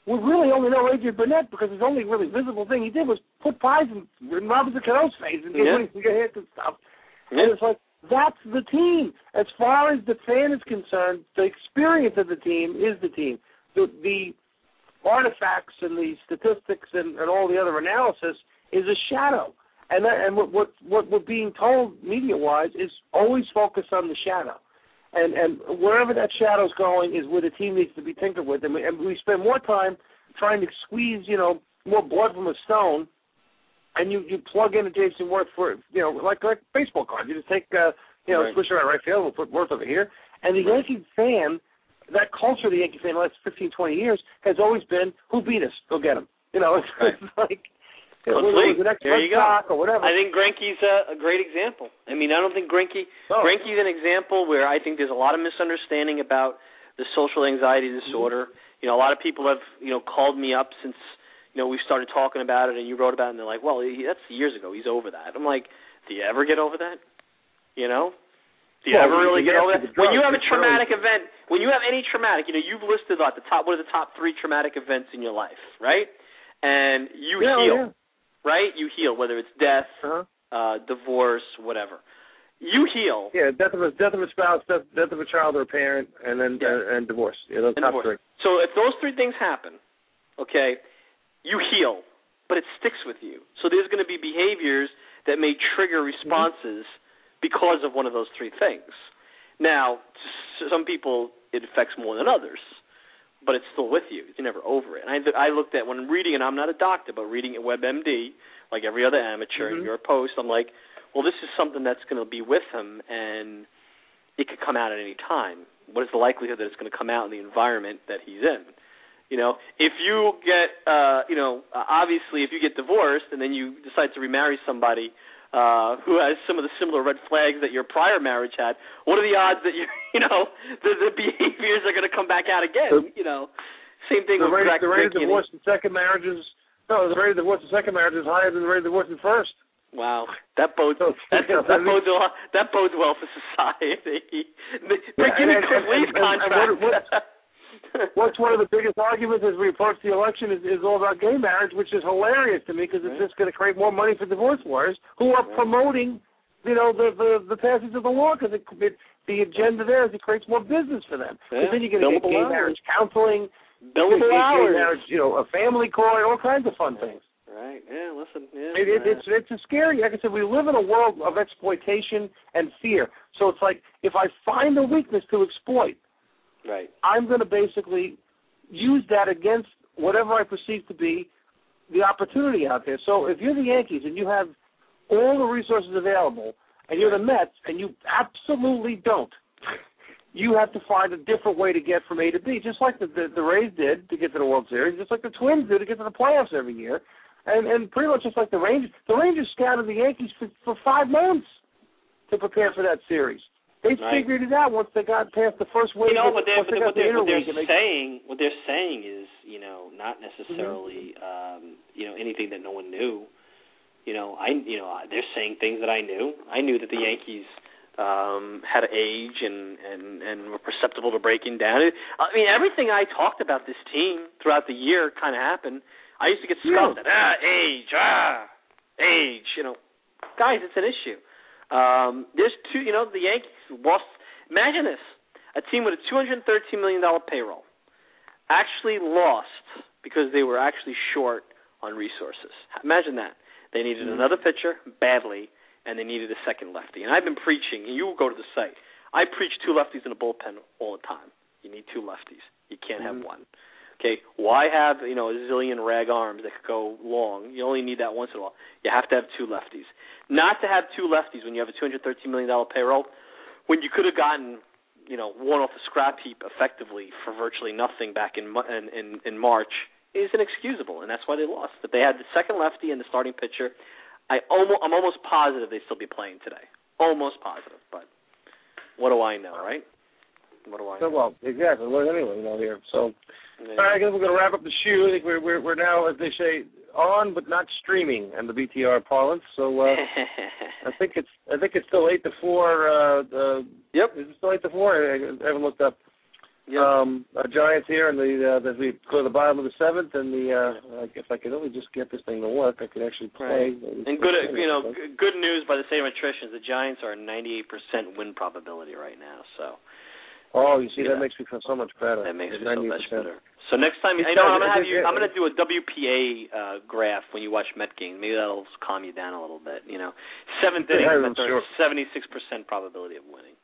we really only know Adrian Burnett because his only really visible thing he did was put pies in, in Robinson Cano's face and get, Yeah. get hit and stuff. Yeah. And it's like, that's the team. As far as the fan is concerned, the experience of the team is the team. The, the artifacts and the statistics and, and all the other analysis is a shadow. And that, and what, what what we're being told media-wise is always focus on the shadow. And and wherever that shadow's going is where the team needs to be tinkered with. And we, and we spend more time trying to squeeze, you know, more blood from a stone, and you, you plug in a Jason Worth for, you know, like like baseball card. You just take, uh, you know, Right. switch around right field, we'll put Worth over here. And the Yankee fan, that culture of the Yankee fan the last fifteen, twenty years has always been, who beat us? Go get him. You know, it's, Right. it's like, you know, Let's whether it see. was an ex There you go. Sox or whatever. I think Greinke's a, a great example. I mean, I don't think Greinke Oh. Greinke's an example where I think there's a lot of misunderstanding about the social anxiety disorder. Mm-hmm. You know, a lot of people have, you know, called me up since, you know, we started talking about it and you wrote about it, and they're like, well, he, that's years ago. He's over that. I'm like, do you ever get over that? You know? Do you Well, ever really you get have over to that? be When you have a drugged, traumatic event, when you have any traumatic, you know, you've listed like the top, what are the top three traumatic events in your life, right? And you Yeah, heal. yeah. Right? You heal, whether it's death, Uh-huh. uh, divorce, whatever. You heal. Yeah, death of a death of a spouse, death, death of a child or a parent, and then Yeah. uh, and divorce. Yeah, those and top divorce. three. So if those three things happen, okay, you heal, but it sticks with you. So there's going to be behaviors that may trigger responses mm-hmm. because of one of those three things. Now, to some people it affects more than others, but it's still with you. You're never over it. And I, I looked at, when reading, and I'm not a doctor, but reading at WebMD, like every other amateur, mm-hmm. in your post, I'm like, well, this is something that's going to be with him, and it could come out at any time. What is the likelihood that it's going to come out in the environment that he's in? You know, if you get, uh, you know, uh, obviously if you get divorced and then you decide to remarry somebody uh, who has some of the similar red flags that your prior marriage had, what are the odds that you, you know, the, the behaviors are going to come back out again? The, you know, same thing the with rate, Zach the rate of Greinke. divorce in second marriages. No, the rate of divorce in second marriage is higher than the rate of divorce in first. Wow, that bodes So, that, you know, that I mean- bodes well, that bodes well for society. They're Yeah, giving and- and- police and- and- and contracts. what- What's one of the biggest arguments as we approach the election is, is all about gay marriage, which is hilarious to me because it's Right. just going to create more money for divorce lawyers who are Right. promoting, you know, the the, the passage of the law because it, it, the agenda there is it creates more business for them. Because Yeah. then you're going to get Billable gay hours. marriage counseling, Billable gay, gay hours. marriage, you know, a family court, all kinds of fun things. Right. Yeah. Listen. Yeah. It, it, yeah. it's it's a scary. Like I said, we live in a world of exploitation and fear. So it's like if I find a weakness to exploit, Right. I'm going to basically use that against whatever I perceive to be the opportunity out there. So if you're the Yankees and you have all the resources available, and you're the Mets and you absolutely don't, you have to find a different way to get from A to B, just like the, the, the Rays did to get to the World Series, just like the Twins do to get to the playoffs every year, and, and pretty much just like the Rangers. The Rangers scouted the Yankees for, for five months to prepare for that series. They Right. figured it out once they got past the first wave. You know of- what they're, once they what got the they're, what they're interleague and they- saying. What they're saying is, you know, not necessarily, um, you know, anything that no one knew. You know, I, you know, they're saying things that I knew. I knew that the Yankees um, had age and, and, and were perceptible to breaking down. I mean, everything I talked about this team throughout the year kind of happened. I used to get scoffed at, ah, age, ah, age. You know, guys, it's an issue. Um, there's two, you know, the Yankees lost. Imagine this: a team with a two hundred thirteen million dollars payroll actually lost because they were actually short on resources. Imagine that. They needed another pitcher badly, and they needed a second lefty. And I've been preaching, and you will go to the site. I preach two lefties in a bullpen all the time. You need two lefties. You can't have Mm-hmm. one. Okay, why have, you know, a zillion rag arms that could go long? You only need that once in a while. You have to have two lefties. Not to have two lefties when you have a two hundred thirteen million dollars payroll, when you could have gotten, you know, one off the scrap heap effectively for virtually nothing back in in, in, in March, is inexcusable, and that's why they lost. If they had the second lefty and the starting pitcher, I almost, I'm almost positive they'd still be playing today. Almost positive, but what do I know, right? What do I know? So, well, exactly. Well, anyway, you know, here. So, Yeah. all right, I guess we're going to wrap up the shoe. I think we're, we're, we're now, as they say, on but not streaming in the B T R parlance. So, uh, I think it's I think it's still eight to four. Uh, uh, Yep. Is it still eight to four? I, I haven't looked up. Yeah. Um, uh, Giants here, and the uh, as we go to the bottom of the seventh, and the uh, if I could only just get this thing to work, I could actually play. Right. And good, you know, g- good news by the same attrition. The Giants are a ninety-eight percent win probability right now. So. Oh, you see, Yeah. that makes me feel so much better. That makes me ninety so much percent. better. So next time, It's I know not- I'm gonna have it- you. it- I'm gonna do a W P A uh, graph when you watch Met games. Maybe that'll calm you down a little bit. You know, seventh inning, Yeah, Mets are sure. seventy-six percent probability of winning.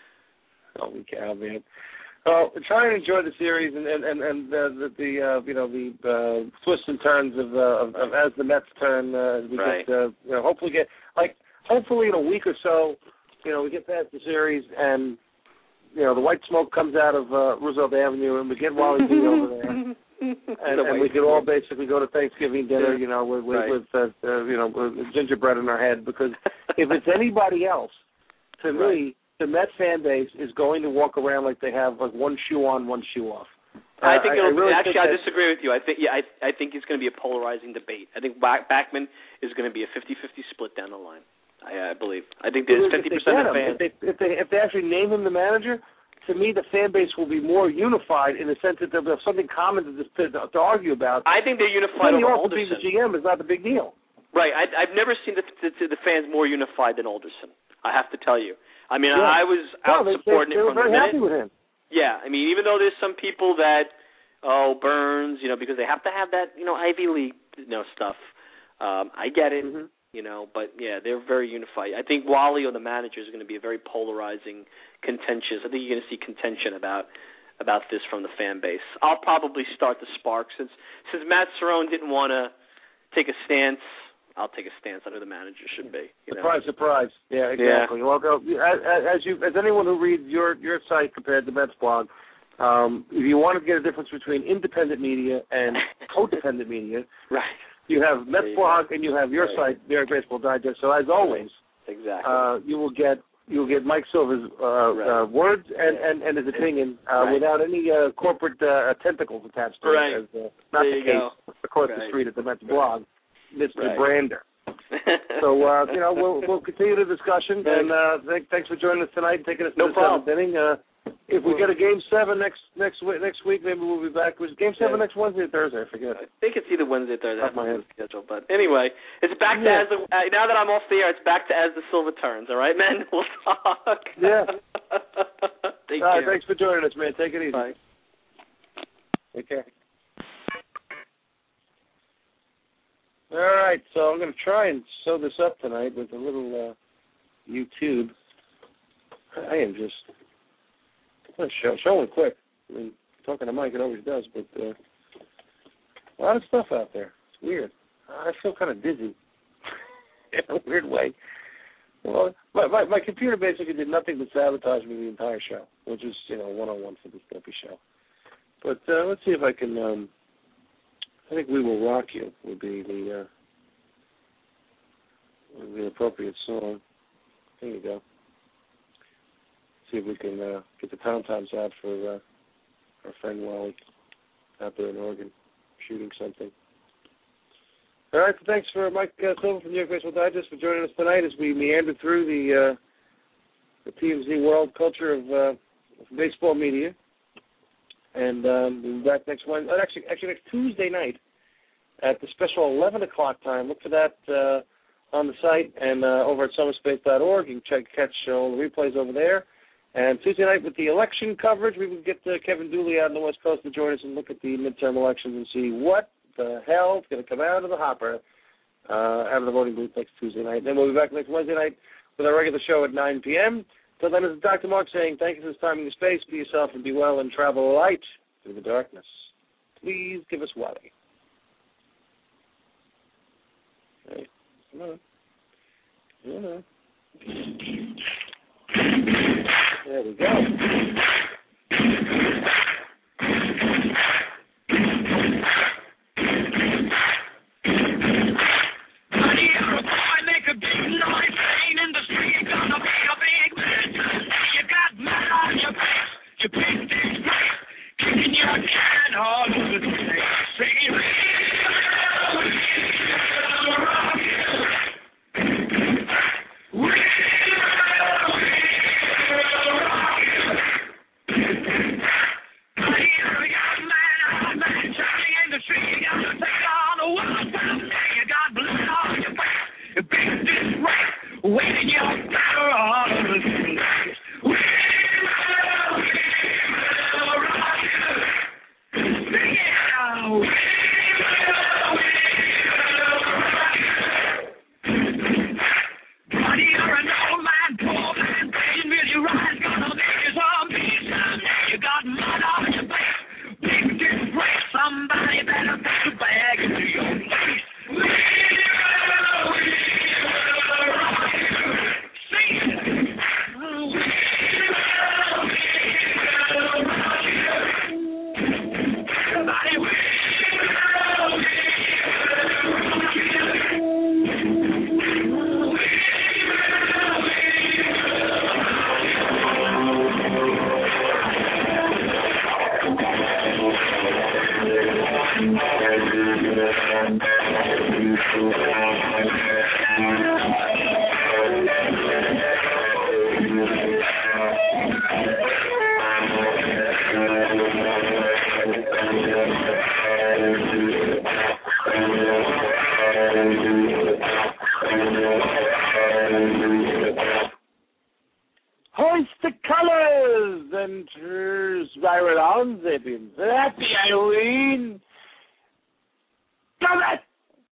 Holy cow, man! Well, try and enjoy the series, and and and, and uh, the, the uh, you know the uh, twists and turns of, uh, of, of as the Mets turn. Uh, as we Right. get, uh, you know, hopefully get like hopefully in a week or so, you know, we get past the series and. You know, the white smoke comes out of uh, Roosevelt Avenue, and we get Wally D over there, and, and we can all basically go to Thanksgiving dinner, you know, with with, Right. with uh, uh, you know with gingerbread in our head. Because if it's anybody else, to me, the Met fan base is going to walk around like they have like one shoe on, one shoe off. I think Uh, it'll I really actually. think I that- disagree with you. I think yeah. I I think it's going to be a polarizing debate. I think Back, Backman is going to be a fifty-fifty split down the line. I, I believe. I think there's If fifty they percent get of him, fans. if they, if they if they actually name him the manager, to me the fan base will be more unified in the sense that there'll be something common to, to, to argue about. I think they're unified Tony over also being the Alderson. G M is not a big deal. Right. I, I've never seen the, the the fans more unified than Alderson. I have to tell you. I mean, Yeah. I was out No, they, supporting they, they it were from very the happy minute. with him. Yeah. I mean, even though there's some people that, oh, Burns, you know, because they have to have that, you know, Ivy League, you know, stuff. Um, I get it. Mm-hmm. You know, but yeah, they're very unified. I think Wally or the manager is going to be a very polarizing, contentious. I think you're going to see contention about about this from the fan base. I'll probably start the spark since since Matt Cerrone didn't want to take a stance. I'll take a stance on who the manager should be. You know? Surprise, surprise. Yeah, exactly. Yeah. Well, go, as, as you as anyone who reads your your site compared to Mets blog, um, if you want to get a difference between independent media and codependent media, Right. you have Mets you blog and you have your Right. site, Barry Baseball Digest. So as always. Exactly. Uh, you will get you will get Mike Silver's uh, Right. uh, words and, Yeah. and, and his opinion uh, Right. without any uh, corporate uh, tentacles attached to Right. it. As, uh, not There the you case go. across the Right. street at the Mets Right. blog, Mister Right. Brander. So uh, you know we'll we'll continue the discussion and uh, th- thanks for joining us tonight and taking us to No the problem. seventh inning. Uh, if we get a game seven next next week, next week, maybe we'll be back. Was game seven Yeah. next Wednesday or Thursday? I forget. I think it's either Wednesday or Thursday. I Off my have head. the schedule, but anyway, it's back to Yeah. as the, uh, now that I'm off the air. It's back to as the silver turns. All right, man. We'll talk. Yeah. Take All right, care. thanks for joining us, man. Take it easy. Bye. Take care. All right, so I'm going to try and sew this up tonight with a little uh, YouTube. I am just I'm show, showing quick. I mean, talking to Mike, it always does, but uh, a lot of stuff out there. It's weird. I feel kind of dizzy in a weird way. Well, my, my my computer basically did nothing but sabotage me the entire show, which is, you know, one-on-one for this dopey show. But uh, let's see if I can. Um, I think "We Will Rock You" would be the uh, would be the appropriate song. There you go. See if we can uh, get the tom toms out for uh, our friend Wally out there in Oregon shooting something. All right, so thanks for Mike uh, Silver from New York Baseball Digest for joining us tonight as we meander through the uh, the T M Z world culture of, uh, of baseball media. And um, we'll be back next Wednesday, actually, actually next Tuesday night at the special eleven o'clock time. Look for that uh, on the site and uh, over at summer space dot org. You can check catch all the replays over there. And Tuesday night with the election coverage, we will get uh, Kevin Dooley out on the West Coast to join us and look at the midterm elections and see what the hell is going to come out of the hopper uh, out of the voting booth next Tuesday night. Then we'll be back next Wednesday night with our regular show at nine p.m. Till then, this is Doctor Mark saying thank you for this time in your space. Be yourself and be well and travel light through the darkness. Please give us Wally. Hey, come on. Come on. There we go.